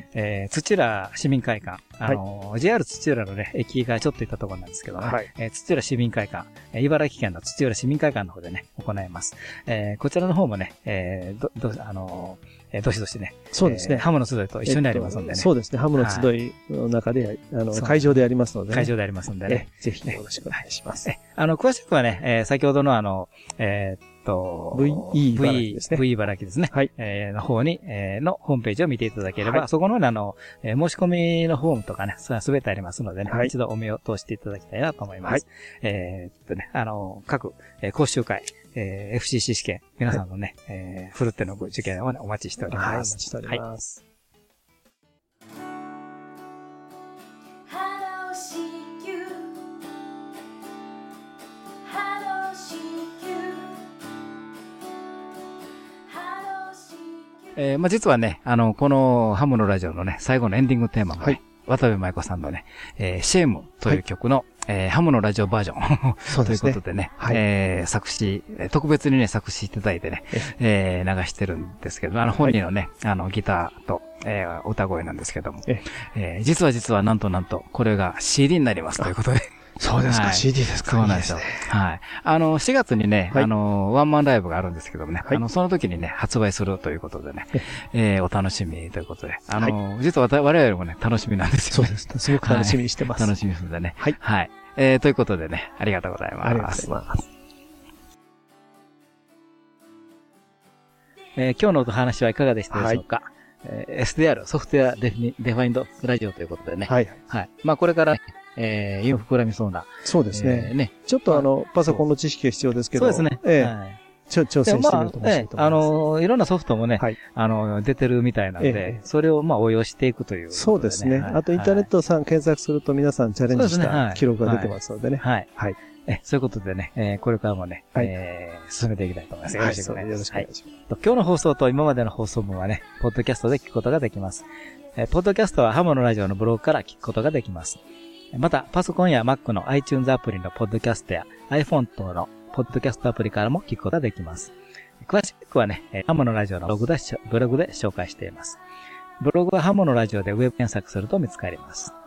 [SPEAKER 2] えー、土浦市民会館、あの、はい、ジェイアール 土浦のね、駅がちょっと行ったところなんですけどね、はい、えー、土浦市民会館、えー、茨城県の土浦市民会館の方でね、行います。えー、こちらの方もね、えー、ど、ど、あのー、えー、どしどしね。そうですね。えー、ハムの集いと一緒にありますんでね。えっと、そうですね。ハムの集いの中で、あの、会場でやりますので、ね。会場でありますんでね。ぜひよろしくお願いします。え、あの、詳しくはね、えー、先ほどのあの、えー、っと、ブイイー 茨城ですね。ブイイー 茨城ですね。はい。えー、の方に、えー、のホームページを見ていただければ、はい、そこのね、あの、えー、申し込みのフォームとかね、すべてありますのでね、はい、一度お目を通していただきたいなと思います。はい。えー、っとね、あの、各、えー、講習会、えー、エフシーシー 試験、皆さんのね、はい、えー、ふるっての受験を、ね、お待ちしております。はい、お待ちしております。はいえー、まあ、実はね、あの、このハムのラジオのね、最後のエンディングテーマがね、はい、渡部舞子さんのね、えー、シェームという曲の、はい、えー、ハムのラジオバージョンそうですね、ということでね、はい、えー、作詞、特別にね、作詞いただいてね、えー、流してるんですけど、あの、本人のね、はい、あの、ギターと、えー、歌声なんですけども、ええー、実は実はなんとなんと、これが シーディー になりますということで。そうですか、はい、シーディー ですか。そうなんですよ。いいですね、はい。あの、しがつにね、はい、あの、ワンマンライブがあるんですけどもね、はい、あの、その時にね、発売するということでね、えー、お楽しみということで、あの、はい、実は我々もね、楽しみなんですよね。そうです。すごく楽しみにしてます。はい、楽しみですのでね。はい。はい。えー、ということでね、ありがとうございます。ありがとうございます。えー、今日のお話はいかがでしたでしょうか。はい、えー、エスディーアール、ソフトウェアデフィ、デファインドラジオということでね。はい。はい。まあ、これから、えー、膨らみそうな。そうですね。えー、ね。ちょっとあの、パソコンの知識が必要ですけど。そうですね。ええー。はい、ちょ、挑戦してみると面白いと思います。まあ、えー、あの、いろんなソフトもね、はい、あの、出てるみたいなので、えー、それをまあ応用していくという、ね。そうですね。はい、あとインターネットさん検索すると皆さんチャレンジした記録が出てますのでね。はい。はい。え、そういうことでね、えー、これからもね、はい、えー、進めていきたいと思います。よろしくお願いします。よろしくお願いします。はい、今日の放送と今までの放送分はね、ポッドキャストで聞くことができます。えー、ポッドキャストはハモのラジオのブログから聞くことができます。また、パソコンや Mac の iTunes アプリのポッドキャストや iPhone 等のポッドキャストアプリからも聞くことができます。詳しくはね、ハモのラジオのブログで、ブログで紹介しています。ブログはハモのラジオでウェブ検索すると見つかります。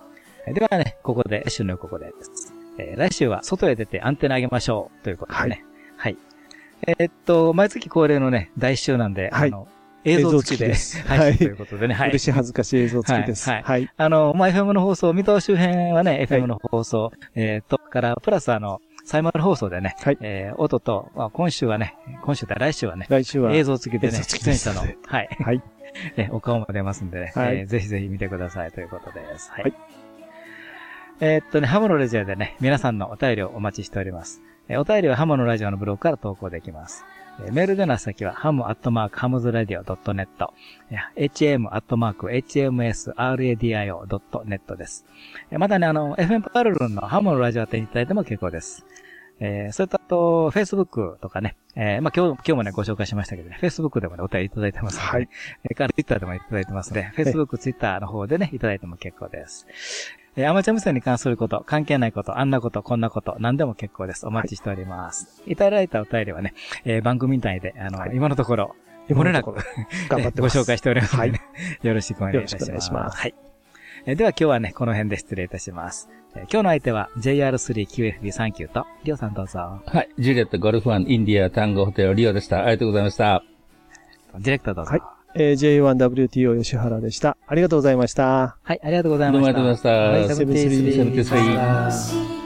[SPEAKER 2] ではね、ここで、来週のここでです。えー、来週は外へ出てアンテナ上げましょうということでね。はい。はい、えー、っと、毎月恒例のね、だいいっ週なんで、はい、あの、映像付きで。はい。ということでね。はい。
[SPEAKER 4] 嬉しい恥ずかしい映像付きです。
[SPEAKER 2] はい。はい。あの、まあ、エフエム の放送、水戸周辺はね、エフエム の放送、えー、と、から、プラスあの、サイマル放送でね、はい。えー、音と、まあ、今週はね、今週だ、来週はね、
[SPEAKER 4] 来週は
[SPEAKER 2] 映像付きでね、出演者の、はい。
[SPEAKER 4] はい。
[SPEAKER 2] え、お顔も出ますんでね、はい、えー、ぜひぜひ見てくださいということです。はい。はい、えー、っとね、ハムのラジオでね、皆さんのお便りをお待ちしております。えー、お便りはハムのラジオのブログから投稿できます。えー、メールでの宛先は、ハムアットマークハムズラディオドットネット、エイチエムアットマークエイチエムエスアールエーディーアイオードットネットです。えー、またね、あの、エフエム パルルンのハムのラジオ宛てにいただいても結構です。えー、それとあと、Facebook とかね、えー、まあ、今日、今日もね、ご紹介しましたけどね、Facebook でもね、お便りいただいてますので、はい。えー、から Twitter でもいただいてますので、Facebook、Twitter の方でね、いただいても結構です。えー、アマチュア無線に関すること、関係ないこと、あんなこと、こんなこと、何でも結構です。お待ちしております。はい、いただいたお便りはね、えー、番組内で、あの、はい、今のところ、漏れなく、頑張ってご紹介しておりますので、ね、はい、よろしくお願いいたします。よろしくお願いします。はい。えー、では今日はね、この辺で失礼いたします。えー、今日の相手は ジェイアールスリーキューエフビーさんじゅうきゅう と、リオさんどうぞ。
[SPEAKER 3] はい。ジュリエットゴルフワンインディアタンゴホテルリオでした。ありがとうございました。
[SPEAKER 2] ディレクターどうぞ。
[SPEAKER 4] はい。えー、ジェイワンダブリューティーオー 吉原でした。ありがとうございました。
[SPEAKER 2] はい、ありがとうございました。
[SPEAKER 3] どうもありがとうございました。
[SPEAKER 2] はい、セブンティースリー、セブンティースリー。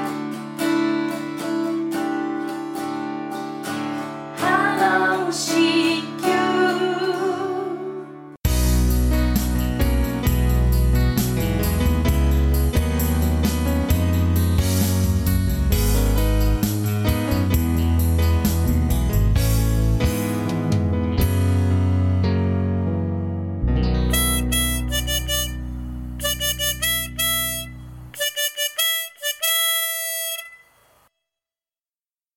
[SPEAKER 10] し